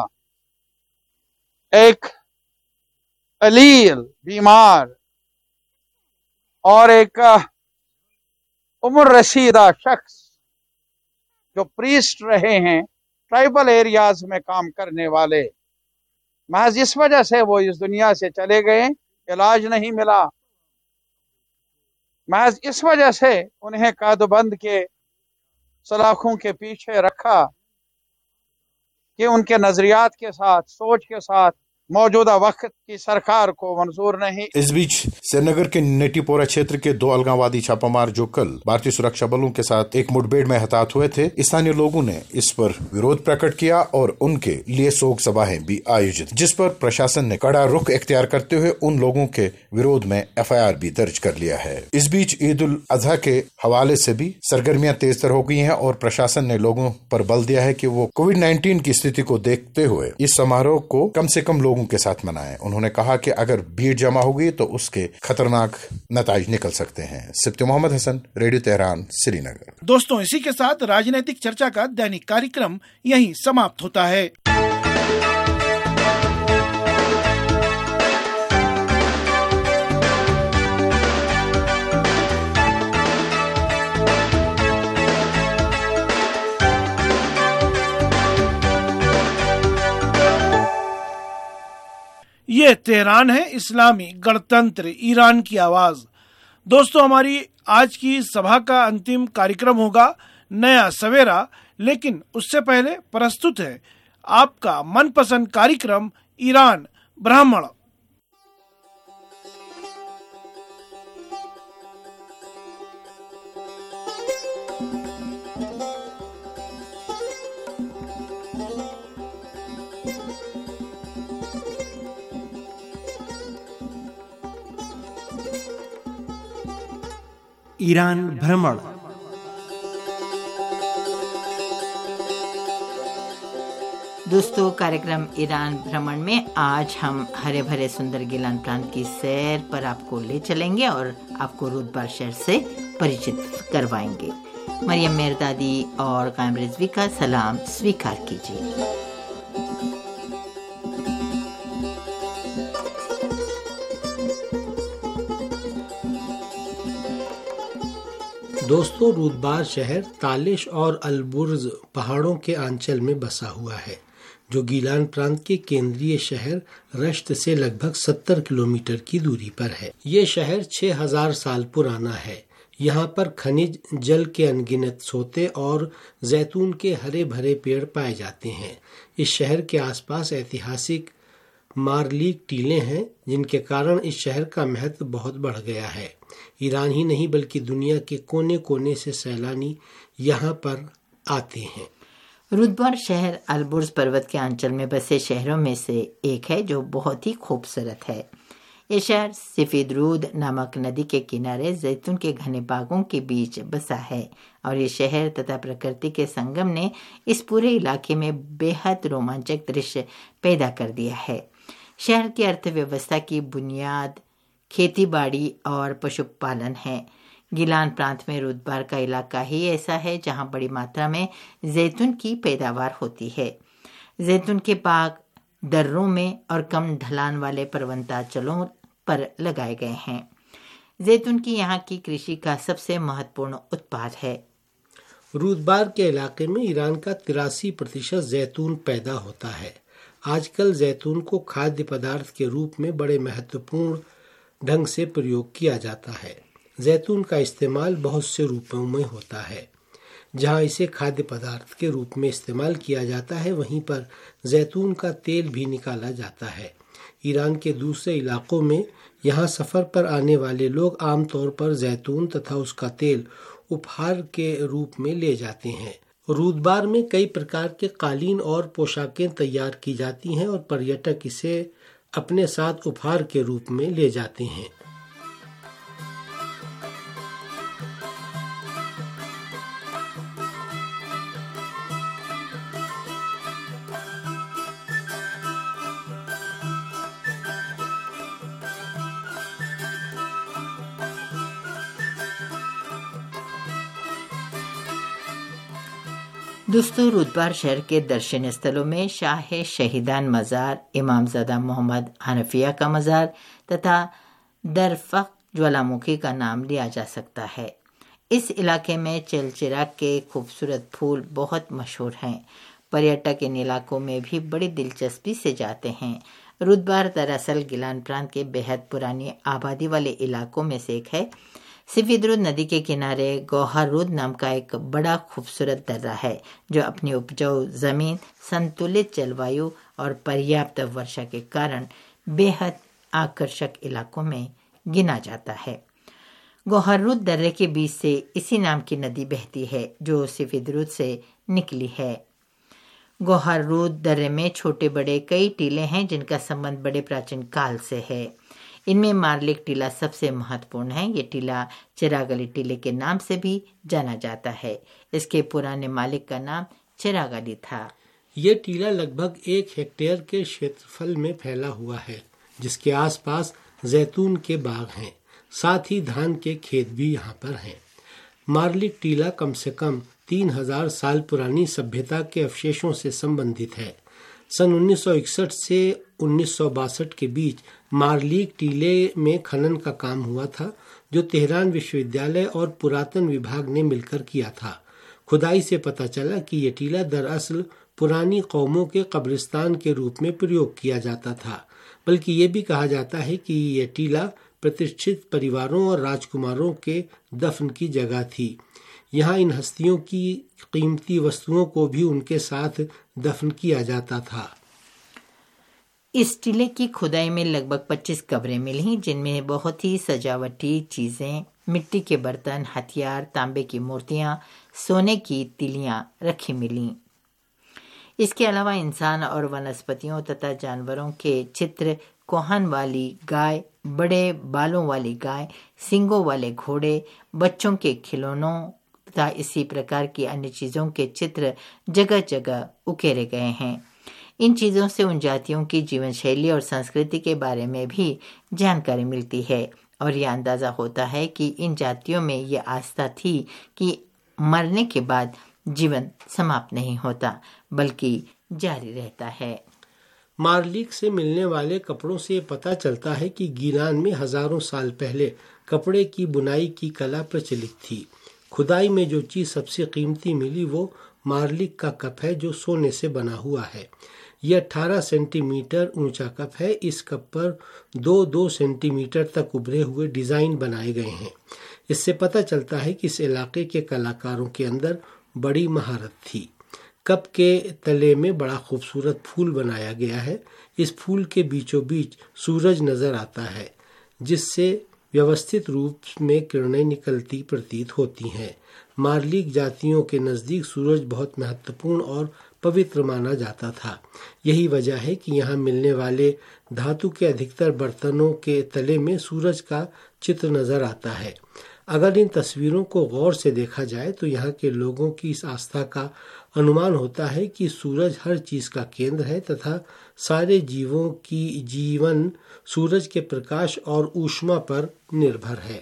एक अलील बीमार और एक उम्र रसीदा शख्स जो प्रीस्ट रहे हैं, ट्राइबल एरियाज में काम करने वाले, महज इस वजह से वो इस दुनिया से चले गए, इलाज नहीं मिला। महज इस वजह से उन्हें कादबंद के सलाखों के पीछे रखा कि उनके नजरियात के साथ, सोच के साथ मौजूदा वक्त की सरकार को मंजूर नहीं। इस बीच श्रीनगर के नेटीपोरा क्षेत्र के दो अलगाववादी छापामार जो कल भारतीय सुरक्षा बलों के साथ एक मुठभेड़ में हताहत हुए थे, स्थानीय लोगों ने इस पर विरोध प्रकट किया और उनके लिए शोक सभाएं भी आयोजित, जिस पर प्रशासन ने कड़ा रुख इख्तियार करते हुए उन लोगों के विरोध में एफ आई आर भी दर्ज कर लिया है। इस बीच ईद उल अजहा के हवाले से भी सरगर्मियां तेज तर हो गई हैं और प्रशासन ने लोगों पर बल दिया है कि वो कोविड नाइन्टीन की स्थिति को देखते हुए इस समारोह को कम से कम लोगों के साथ मनाएं। उन्होंने कहा कि अगर भीड़ जमा होगी तो उसके खतरनाक नताइज निकल सकते हैं। Sibti Mohammad Hasan, radio Tehran, Srinagar. दोस्तों, इसी के साथ राजनीतिक चर्चा का दैनिक कार्यक्रम यहीं समाप्त होता है। ये तेहरान है, इस्लामी गणतंत्र ईरान की आवाज। दोस्तों, हमारी आज की सभा का अंतिम कार्यक्रम होगा नया सवेरा, लेकिन उससे पहले प्रस्तुत है आपका मनपसंद कार्यक्रम ईरान ब्राह्मण। ईरान भ्रमण। दोस्तों, कार्यक्रम ईरान भ्रमण में आज हम हरे भरे सुंदर गिलान प्रांत की सैर पर आपको ले चलेंगे और आपको रुदबार शहर से परिचित करवाएंगे। मरियम मेरदादी और कायम रिजवी का सलाम स्वीकार कीजिए। दोस्तों, रुदबार शहर तालिश और अलबुर्ज पहाड़ों के आंचल में बसा हुआ है, जो गीलान प्रांत के केंद्रीय शहर रश्त से लगभग सत्तर किलोमीटर की दूरी पर है। ये शहर छह हज़ार साल पुराना है। यहाँ पर खनिज, जल के अनगिनत सोते और जैतून के हरे भरे पेड़ पाए जाते हैं। इस शहर के आसपास ऐतिहासिक मारलीक टीले हैं, जिनके कारण इस शहर का महत्व बहुत बढ़ गया है। ईरान ही नहीं बल्कि दुनिया के कोने कोने से सैलानी यहाँ पर आते हैं। रुदबार शहर अलबुर्ज पर्वत के अंचल में बसे शहरों में से एक है, जो बहुत ही खूबसूरत है। ये शहर सफेद रूद नामक नदी के किनारे जैतून के घने बागों के बीच बसा है और ये शहर तथा प्रकृति के संगम ने इस पूरे इलाके में बेहद रोमांचक दृश्य पैदा कर दिया है। शहर की अर्थव्यवस्था की बुनियाद खेती बाड़ी और पशुपालन है। गिलान प्रांत में रुदबार का इलाका ही ऐसा है जहां बड़ी मात्रा में जैतून की पैदावार होती है। जैतून के बाग दर्रों में और कम ढलान वाले पर्वतांचलों पर लगाए गए हैं। जैतून की यहाँ की कृषि का सबसे महत्वपूर्ण उत्पाद है। रुदबार के इलाके में ईरान का तिरासी प्रतिशत जैतून पैदा होता है। आजकल जैतून को खाद्य पदार्थ के रूप में बड़े महत्वपूर्ण ढंग से प्रयोग किया जाता है। जैतून का इस्तेमाल बहुत से रूपों में होता है। जहां इसे खाद्य पदार्थ के रूप में इस्तेमाल किया जाता है, वहीं पर जैतून का तेल भी निकाला जाता है। ईरान के दूसरे इलाकों में यहाँ सफ़र पर आने वाले लोग आमतौर पर जैतून तथा उसका तेल उपहार के रूप में ले जाते हैं। रुदबार में कई प्रकार के कालीन और पोशाकें तैयार की जाती हैं और पर्यटक इसे अपने साथ उपहार के रूप में ले जाते हैं। दोस्तों, रुदबार शहर के दर्शनीय स्थलों में शाह शहीदान मज़ार, इमामजादा मोहम्मद हनफिया का मज़ार तथा दरफक ज्वालामुखी का नाम लिया जा सकता है। इस इलाके में चिलचिराग के खूबसूरत फूल बहुत मशहूर हैं। पर्यटक इन इलाकों में भी बड़ी दिलचस्पी से जाते हैं। रुदबार दरअसल गिलान प्रांत के बेहद पुरानी आबादी वाले इलाकों में से एक है। सफेद रूद नदी के किनारे गौहर रूद नाम का एक बड़ा खूबसूरत दर्रा है, जो अपनी उपजाऊ जमीन, संतुलित जलवायु और पर्याप्त वर्षा के कारण बेहद आकर्षक इलाकों में गिना जाता है। गौहर रूद दर्रे के बीच से इसी नाम की नदी बहती है, जो सफेद रूद से निकली है। गौहर रूद दर्रे में छोटे बड़े कई टीले हैं, जिनका संबंध बड़े प्राचीन काल से है। इनमें मारलिक टीला सबसे महत्वपूर्ण है। ये टीला चिराग अली टीले के नाम से भी जाना जाता है। इसके पुराने मालिक का नाम चिराग अली था। ये टीला लगभग एक हेक्टेयर के क्षेत्रफल में फैला हुआ है, जिसके आसपास जैतून के बाग हैं, साथ ही धान के खेत भी यहाँ पर हैं। मारलिक टीला कम से कम तीन हजार साल पुरानी सभ्यता के अवशेषों से संबंधित है। सन उन्नीस सौ इकसठ से उन्नीस सौ बासठ के बीच मारलिक टीले में खनन का काम हुआ था, जो तेहरान विश्वविद्यालय और पुरातन विभाग ने मिलकर किया था। खुदाई से पता चला कि यह टीला दरअसल पुरानी कौमों के कब्रिस्तान के रूप में प्रयोग किया जाता था। बल्कि ये भी कहा जाता है कि यह टीला प्रतिष्ठित परिवारों और राजकुमारों के दफन की जगह थी। यहाँ इन हस्तियों की कीमती वस्तुओं को भी उनके साथ दफन किया जाता था। इस टीले की खुदाई में लगभग पच्चीस कब्रें मिली, जिनमें बहुत ही सजावटी चीजें, मिट्टी के बर्तन, हथियार, तांबे की मूर्तियां, सोने की तिलियां रखी मिली। इसके अलावा इंसान और वनस्पतियों तथा जानवरों के चित्र, कोहन वाली गाय, बड़े बालों वाली गाय, सींगों वाले घोड़े, बच्चों के खिलौनों तथा इसी प्रकार की अन्य चीजों के चित्र जगह जगह उकेरे गए हैं। इन चीजों से उन जातियों की जीवन शैली और संस्कृति के बारे में भी जानकारी मिलती है और यह अंदाजा होता है कि इन जातियों में ये आस्था थी कि मरने के बाद जीवन समाप्त नहीं होता बल्कि जारी रहता है। मारलिक से मिलने वाले कपड़ों से पता चलता है कि गीलान में हजारों साल पहले कपड़े की बुनाई की कला प्रचलित थी। खुदाई में जो चीज सबसे कीमती मिली वो मारलिक का कप है, जो सोने से बना हुआ है। यह अठारह सेंटीमीटर ऊंचा कप है। इस कप पर दो दो सेंटीमीटर तक उभरे हुए डिजाइन बनाए गए हैं। इससे पता चलता है कि इस इलाके के कलाकारों के अंदर बड़ी महारत थी। कप के तले में बड़ा खूबसूरत फूल बनाया गया है। इस फूल के बीचों बीच सूरज नजर आता है, जिससे व्यवस्थित रूप में किरणें निकलती प्रतीत होती हैं। मारलिक जातियों के नज़दीक सूरज बहुत महत्वपूर्ण और पवित्र माना जाता था। यही वजह है कि यहाँ मिलने वाले धातु के अधिकतर बर्तनों के तले में सूरज का चित्र नजर आता है। अगर इन तस्वीरों को गौर से देखा जाए तो यहाँ के लोगों की इस आस्था का अनुमान होता है कि सूरज हर चीज का केंद्र है तथा सारे जीवों की जीवन सूरज के प्रकाश और ऊष्मा पर निर्भर है।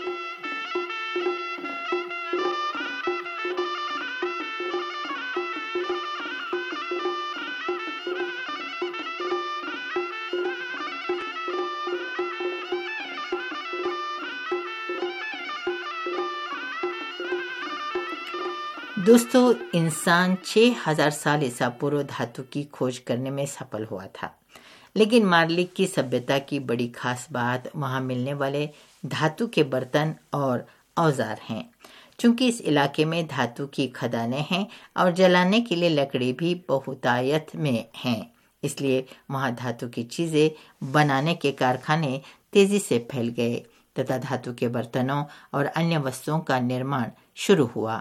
दोस्तों, इंसान छह हजार साल ईसा पूर्व धातु की खोज करने में सफल हुआ था, लेकिन मारलिक की सभ्यता की बड़ी खास बात वहां मिलने वाले धातु के बर्तन और औजार हैं। चूंकि इस इलाके में धातु की खदानें हैं और जलाने के लिए लकड़ी भी बहुतायत में हैं, इसलिए वहां धातु की चीजें बनाने के कारखाने तेजी से फैल गए तथा धातु के बर्तनों और अन्य वस्तुओं का निर्माण शुरू हुआ।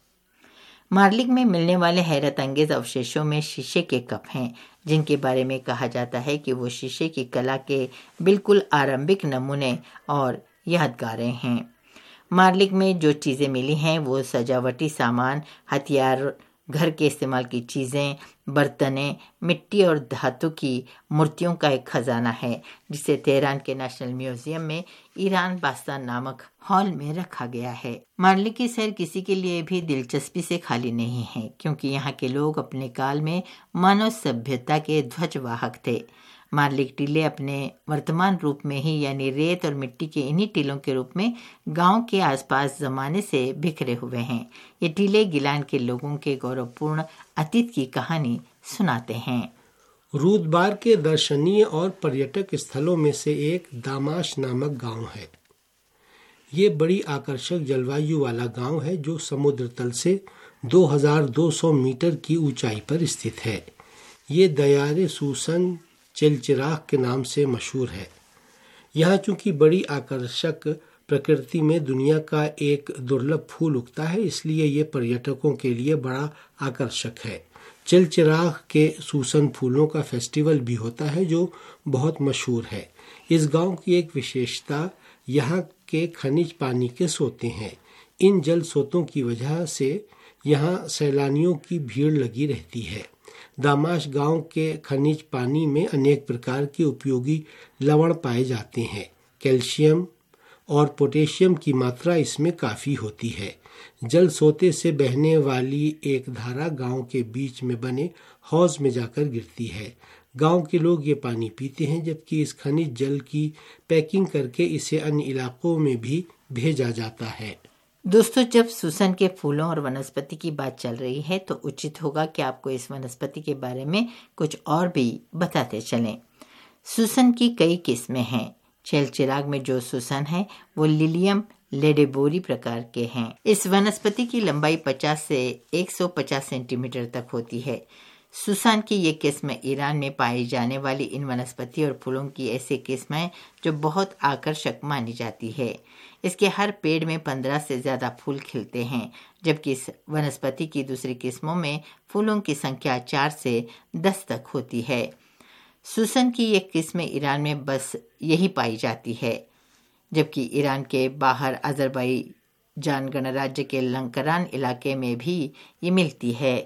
मारलिक में मिलने वाले हैरत अंगेज अवशेषों में शीशे के कप हैं, जिनके बारे में कहा जाता है कि वो शीशे की कला के बिल्कुल आरंभिक नमूने और यादगारें हैं। मारलिक में जो चीज़ें मिली हैं वो सजावटी सामान, हथियार, घर के इस्तेमाल की चीज़ें, बर्तनें, मिट्टी और धातु की मूर्तियों का एक खजाना है, जिसे तेहरान के नेशनल म्यूजियम में ईरान बास्तान नामक हॉल में रखा गया है। मारलिक की सैर किसी के लिए भी दिलचस्पी से खाली नहीं है, क्योंकि यहाँ के लोग अपने काल में मानव सभ्यता के ध्वजवाहक थे। मारलिक टीले अपने वर्तमान रूप में ही यानी रेत और मिट्टी के इन्हीं टीलों के रूप में गांव के आसपास जमाने से बिखरे हुए हैं। ये टीले गिलान के लोगों के गौरवपूर्ण अतीत की कहानी सुनाते हैं। रूदबार के दर्शनीय और पर्यटक स्थलों में से एक दामाश नामक गांव है। ये बड़ी आकर्षक जलवायु वाला गांव है, जो समुद्र तल से दो हज़ार दो सौ मीटर की ऊंचाई पर स्थित है। ये दयारे सूसन चिलचिराग के नाम से मशहूर है। यहाँ चूंकि बड़ी आकर्षक प्रकृति में दुनिया का एक दुर्लभ फूल उगता है, इसलिए ये पर्यटकों के लिए बड़ा आकर्षक है। चिलचिराग के सूसन फूलों का फेस्टिवल भी होता है, जो बहुत मशहूर है। इस गांव की एक विशेषता यहाँ के खनिज पानी के सोते हैं। इन जल स्रोतों की वजह से यहाँ सैलानियों की भीड़ लगी रहती है। दामाश गांव के खनिज पानी में अनेक प्रकार के उपयोगी लवण पाए जाते हैं। कैल्शियम और पोटेशियम की मात्रा इसमें काफ़ी होती है। जल सोते से बहने वाली एक धारा गांव के बीच में बने हौज में जाकर गिरती है। गांव के लोग ये पानी पीते हैं, जबकि इस खनिज जल की पैकिंग करके इसे अन्य इलाकों में भी भेजा जाता है। दोस्तों, जब सूसन के फूलों और वनस्पति की बात चल रही है तो उचित होगा कि आपको इस वनस्पति के बारे में कुछ और भी बताते चलें। सूसन की कई किस्में हैं। छेलचिराग में जो सूसन है वो लिलियम लेडेबोरी प्रकार के हैं। इस वनस्पति की लंबाई पचास से एक सौ पचास सेंटीमीटर तक होती है। सूसान की ये किस्म ईरान में पाई जाने वाली इन वनस्पति और फूलों की ऐसी किस्म है जो बहुत आकर्षक मानी जाती है। इसके हर पेड़ में पंद्रह से ज्यादा फूल खिलते हैं, जबकि इस वनस्पति की दूसरी किस्मों में फूलों की संख्या चार से दस तक होती है। सूसन की ये किस्म ईरान में बस यही पाई जाती है, जबकि ईरान के बाहर अजरबैजान गणराज्य के लंकरान इलाके में भी ये मिलती है।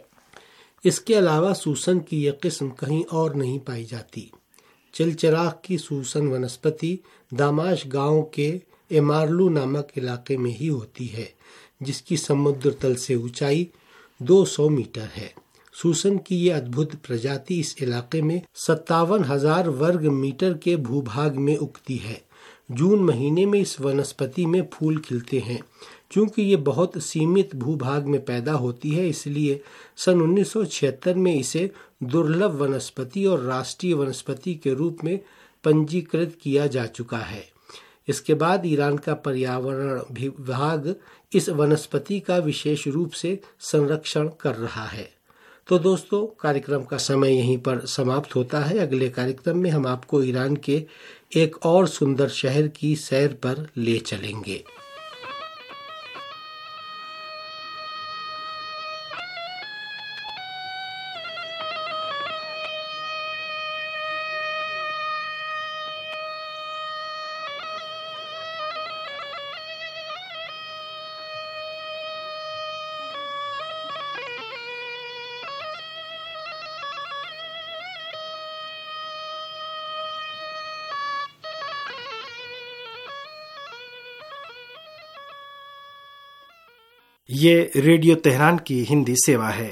इसके अलावा सूसन की यह किस्म कहीं और नहीं पाई जाती। चिलचिराग की सूसन वनस्पति दामाश गांव के एमारलू नामक इलाके में ही होती है, जिसकी समुद्र तल से ऊंचाई दो सौ मीटर है। सूसन की ये अद्भुत प्रजाति इस इलाके में सत्तावन हजार वर्ग मीटर के भूभाग में उगती है। जून महीने में इस वनस्पति में फूल खिलते हैं। चूंकि ये बहुत सीमित भूभाग में पैदा होती है, इसलिए सन उन्नीस सौ छिहत्तर में इसे दुर्लभ वनस्पति और राष्ट्रीय वनस्पति के रूप में पंजीकृत किया जा चुका है। इसके बाद ईरान का पर्यावरण विभाग इस वनस्पति का विशेष रूप से संरक्षण कर रहा है। तो दोस्तों, कार्यक्रम का समय यहीं पर समाप्त होता है। अगले कार्यक्रम में हम आपको ईरान के एक और सुंदर शहर की सैर पर ले चलेंगे। ये रेडियो तेहरान की हिंदी सेवा है।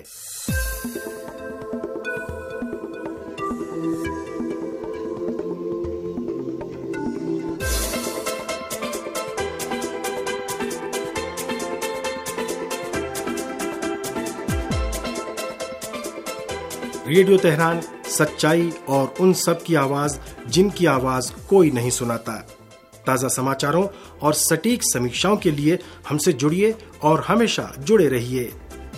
रेडियो तेहरान सच्चाई और उन सब की आवाज जिनकी आवाज कोई नहीं सुनाता। ताज़ा समाचारों और सटीक समीक्षाओं के लिए हमसे जुड़िए और हमेशा जुड़े रहिए।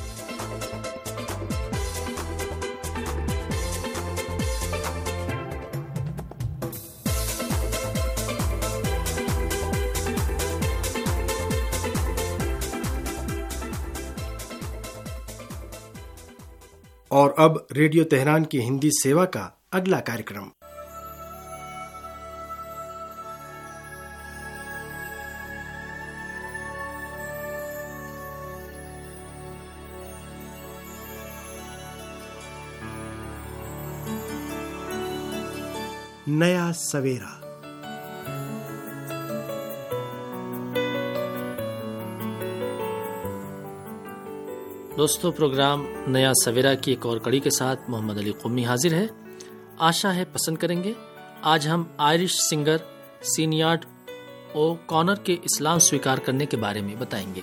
और अब रेडियो तेहरान की हिंदी सेवा का अगला कार्यक्रम। नया सवेरा। दोस्तों, प्रोग्राम नया सवेरा की एक और कड़ी के साथ मोहम्मद अली कुम्मी हाजिर है। आशा है पसंद करेंगे। आज हम Irish singer Sinead O'Connor के इस्लाम स्वीकार करने के बारे में बताएंगे।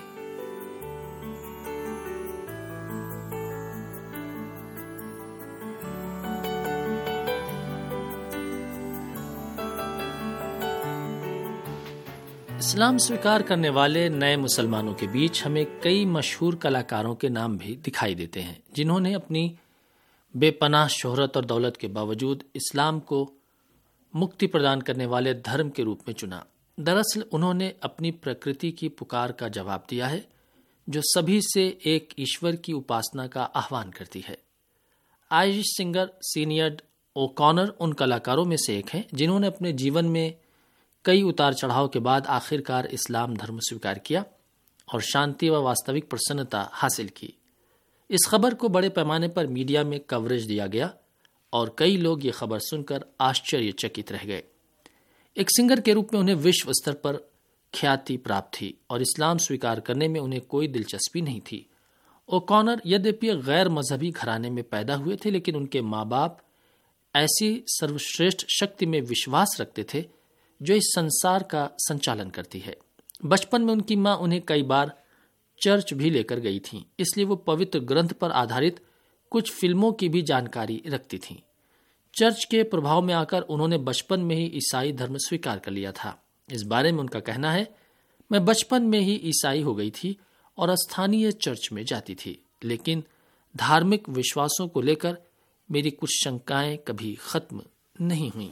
इस्लाम स्वीकार करने वाले नए मुसलमानों के बीच हमें कई मशहूर कलाकारों के नाम भी दिखाई देते हैं, जिन्होंने अपनी बेपनाह शोहरत और दौलत के बावजूद इस्लाम को मुक्ति प्रदान करने वाले धर्म के रूप में चुना। दरअसल उन्होंने अपनी प्रकृति की पुकार का जवाब दिया है, जो सभी से एक ईश्वर की उपासना का आह्वान करती है। Irish singer Sinead O'Connor उन कलाकारों में से एक हैं जिन्होंने अपने जीवन में कई उतार चढ़ाव के बाद आखिरकार इस्लाम धर्म स्वीकार किया और शांति व वास्तविक प्रसन्नता हासिल की। इस खबर को बड़े पैमाने पर मीडिया में कवरेज दिया गया और कई लोग ये खबर सुनकर आश्चर्यचकित रह गए। एक सिंगर के रूप में उन्हें विश्व स्तर पर ख्याति प्राप्त थी और इस्लाम स्वीकार करने में उन्हें कोई दिलचस्पी नहीं थी। ओकॉनर यद्यपि गैर मजहबी घराने में पैदा हुए थे, लेकिन उनके माँ बाप ऐसी सर्वश्रेष्ठ शक्ति में विश्वास रखते थे जो इस संसार का संचालन करती है। बचपन में उनकी माँ उन्हें कई बार चर्च भी लेकर गई थीं, इसलिए वो पवित्र ग्रंथ पर आधारित कुछ फिल्मों की भी जानकारी रखती थीं। चर्च के प्रभाव में आकर उन्होंने बचपन में ही ईसाई धर्म स्वीकार कर लिया था। इस बारे में उनका कहना है, मैं बचपन में ही ईसाई हो गई थी और स्थानीय चर्च में जाती थी, लेकिन धार्मिक विश्वासों को लेकर मेरी कुछ शंकाएं कभी खत्म नहीं हुई।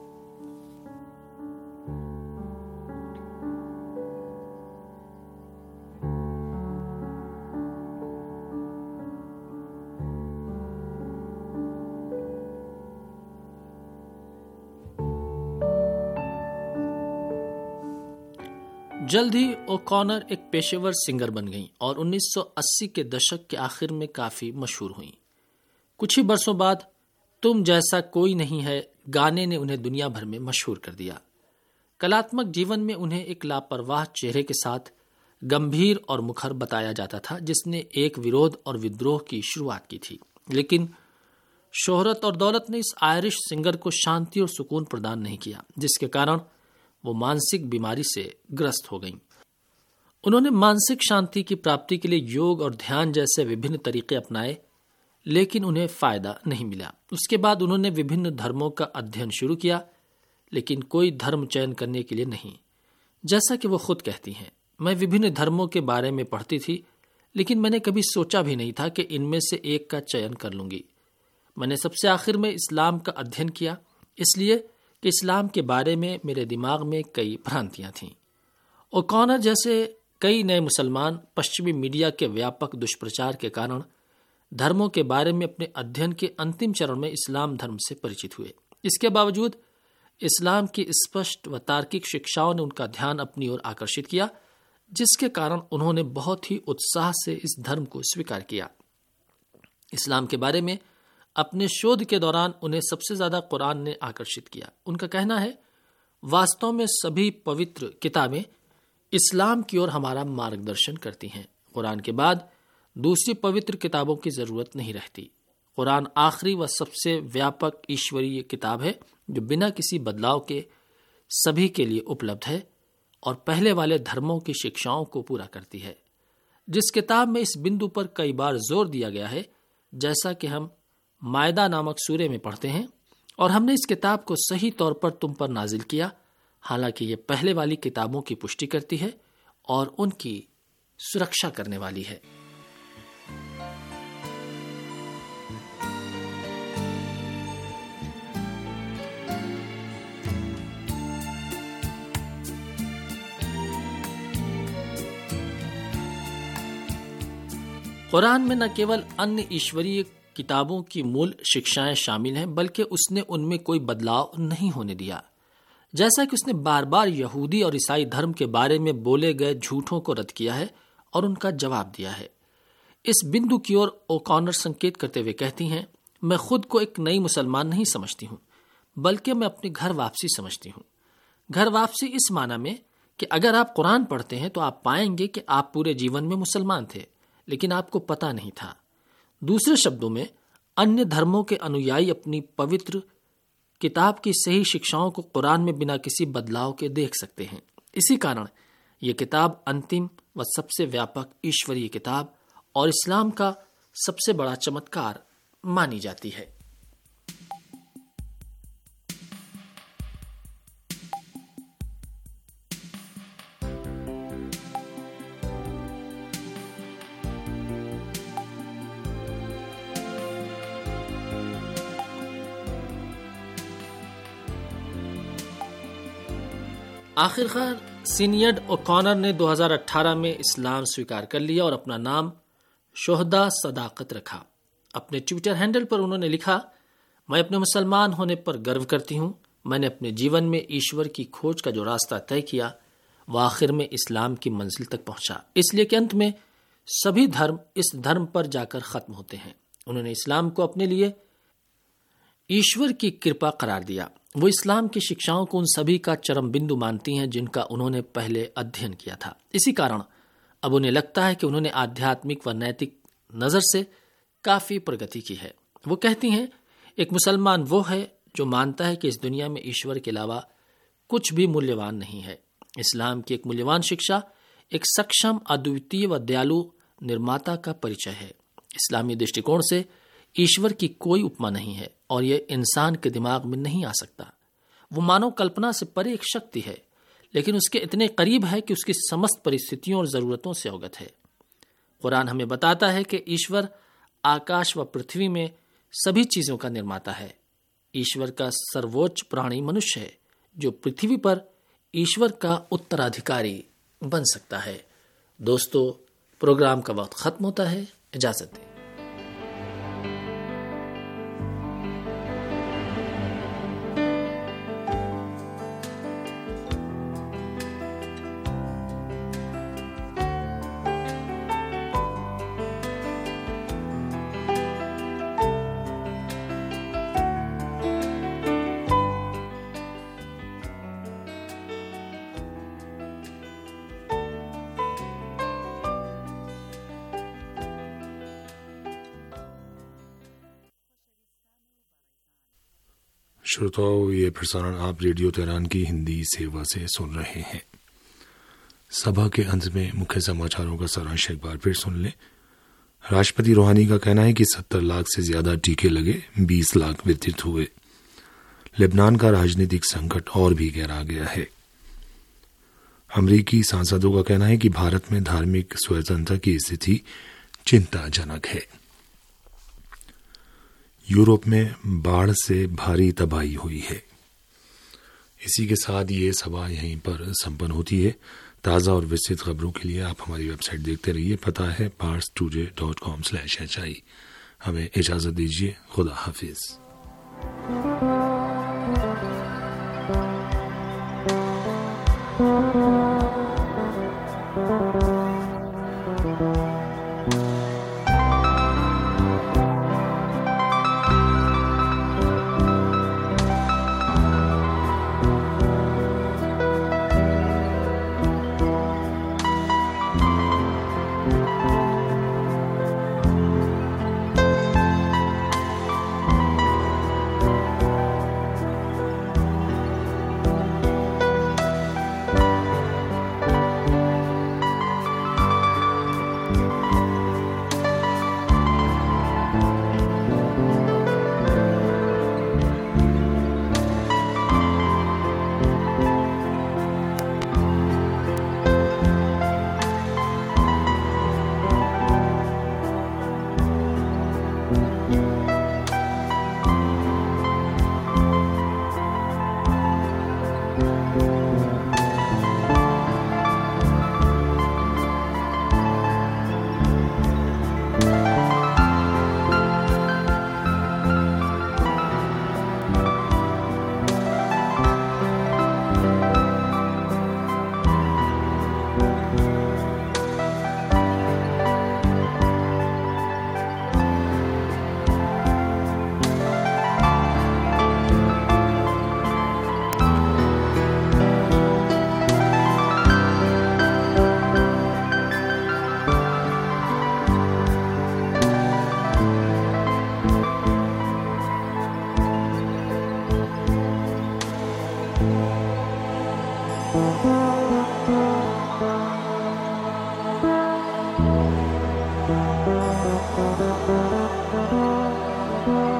जल्द ही ओकॉनर एक पेशेवर सिंगर बन गईं और उन्नीस सौ अस्सी के दशक के आखिर में काफी मशहूर हुईं। कुछ ही बरसों बाद तुम जैसा कोई नहीं है गाने ने उन्हें दुनिया भर में मशहूर कर दिया। कलात्मक जीवन में उन्हें एक लापरवाह चेहरे के साथ गंभीर और मुखर बताया जाता था, जिसने एक विरोध और विद्रोह की शुरुआत की थी। लेकिन शोहरत और दौलत ने इस आयरिश सिंगर को शांति और सुकून प्रदान नहीं किया, जिसके कारण वो मानसिक बीमारी से ग्रस्त हो गईं। उन्होंने मानसिक शांति की प्राप्ति के लिए योग और ध्यान जैसे विभिन्न तरीके अपनाए, लेकिन उन्हें फायदा नहीं मिला। उसके बाद उन्होंने विभिन्न धर्मों का अध्ययन शुरू किया, लेकिन कोई धर्म चयन करने के लिए नहीं। जैसा कि वो खुद कहती हैं, मैं विभिन्न धर्मों के बारे में पढ़ती थी, लेकिन मैंने कभी सोचा भी नहीं था कि इनमें से एक का चयन कर लूंगी। मैंने सबसे आखिर में इस्लाम का अध्ययन किया, इसलिए कि इस्लाम के बारे में मेरे दिमाग में कई भ्रांतियां थीं। ओकॉनर जैसे कई नए मुसलमान पश्चिमी मीडिया के व्यापक दुष्प्रचार के कारण धर्मों के बारे में अपने अध्ययन के अंतिम चरण में इस्लाम धर्म से परिचित हुए। इसके बावजूद इस्लाम की स्पष्ट व तार्किक शिक्षाओं ने उनका ध्यान अपनी ओर आकर्षित किया, जिसके कारण उन्होंने बहुत ही उत्साह से इस धर्म को स्वीकार किया। इस्लाम के बारे में अपने शोध के दौरान उन्हें सबसे ज्यादा कुरान ने आकर्षित किया। उनका कहना है, वास्तव में सभी पवित्र किताबें इस्लाम की ओर हमारा मार्गदर्शन करती हैं। कुरान के बाद दूसरी पवित्र किताबों की जरूरत नहीं रहती। कुरान आखिरी व सबसे व्यापक ईश्वरीय किताब है जो बिना किसी बदलाव के सभी के लिए उपलब्ध है और पहले वाले धर्मों की शिक्षाओं को पूरा करती है। जिस किताब में इस बिंदु पर कई बार जोर दिया गया है, जैसा कि हम मायदा नामक सूरे में पढ़ते हैं, और हमने इस किताब को सही तौर पर तुम पर नाजिल किया, हालांकि ये पहले वाली किताबों की पुष्टि करती है और उनकी सुरक्षा करने वाली है। कुरान में न केवल अन्य ईश्वरीय किताबों की मूल शिक्षाएं शामिल हैं, बल्कि उसने उनमें कोई बदलाव नहीं होने दिया। जैसा कि उसने बार बार यहूदी और ईसाई धर्म के बारे में बोले गए झूठों को रद्द किया है और उनका जवाब दिया है। इस बिंदु की ओर ओकॉनर संकेत करते हुए कहती हैं, मैं खुद को एक नई मुसलमान नहीं समझती हूँ, बल्कि मैं अपनी घर वापसी समझती हूँ। घर वापसी इस माना में कि अगर आप कुरान पढ़ते हैं तो आप पाएंगे कि आप पूरे जीवन में मुसलमान थे, लेकिन आपको पता नहीं था। दूसरे शब्दों में, अन्य धर्मों के अनुयायी अपनी पवित्र किताब की सही शिक्षाओं को कुरान में बिना किसी बदलाव के देख सकते हैं। इसी कारण यह किताब अंतिम व सबसे व्यापक ईश्वरीय किताब और इस्लाम का सबसे बड़ा चमत्कार मानी जाती है। आखिरकार सिनियड ओकॉनर ने दो हज़ार अठारह में इस्लाम स्वीकार कर लिया और अपना नाम शोहदा सदाकत रखा। अपने ट्विटर हैंडल पर उन्होंने लिखा, मैं अपने मुसलमान होने पर गर्व करती हूँ। मैंने अपने जीवन में ईश्वर की खोज का जो रास्ता तय किया वह आखिर में इस्लाम की मंजिल तक पहुंचा, इसलिए कि अंत में सभी धर्म इस धर्म पर जाकर खत्म होते हैं। उन्होंने इस्लाम को अपने लिए ईश्वर की कृपा करार दिया। वो इस्लाम की शिक्षाओं को उन सभी का चरम बिंदु मानती हैं जिनका उन्होंने पहले अध्ययन किया था। इसी कारण अब उन्हें लगता है कि उन्होंने आध्यात्मिक व नैतिक नजर से काफी प्रगति की है। वो कहती हैं, एक मुसलमान वो है जो मानता है कि इस दुनिया में ईश्वर के अलावा कुछ भी मूल्यवान नहीं है। इस्लाम की एक मूल्यवान शिक्षा एक सक्षम, अद्वितीय व दयालु निर्माता का परिचय है। इस्लामी दृष्टिकोण से ईश्वर की कोई उपमा नहीं है और यह इंसान के दिमाग में नहीं आ सकता। वो मानव कल्पना से परे एक शक्ति है, लेकिन उसके इतने करीब है कि उसकी समस्त परिस्थितियों और जरूरतों से अवगत है। कुरान हमें बताता है कि ईश्वर आकाश व पृथ्वी में सभी चीजों का निर्माता है। ईश्वर का सर्वोच्च प्राणी मनुष्य है जो पृथ्वी पर ईश्वर का उत्तराधिकारी बन सकता है। दोस्तों, प्रोग्राम का वक्त खत्म होता है। इजाजत दें। श्रोताओं, ये प्रसारण आप रेडियो तेहरान की हिंदी सेवा से सुन रहे हैं। सभा के अंत में मुख्य समाचारों का सारांश एक बार फिर सुन लें। राष्ट्रपति रूहानी का कहना है कि सत्तर लाख से ज्यादा टीके लगे, बीस लाख वितरित हुए। लेबनान का राजनीतिक संकट और भी गहरा गया है। अमरीकी सांसदों का कहना है कि भारत में धार्मिक स्वतंत्रता की स्थिति चिंताजनक है। यूरोप में बाढ़ से भारी तबाही हुई है। इसी के साथ ये सभा यहीं पर संपन्न होती है। ताज़ा और विस्तृत खबरों के लिए आप हमारी वेबसाइट देखते रहिए। पता है Pars today dot com slash H I. हमें इजाजत दीजिए। खुदा हाफिज। Thank you.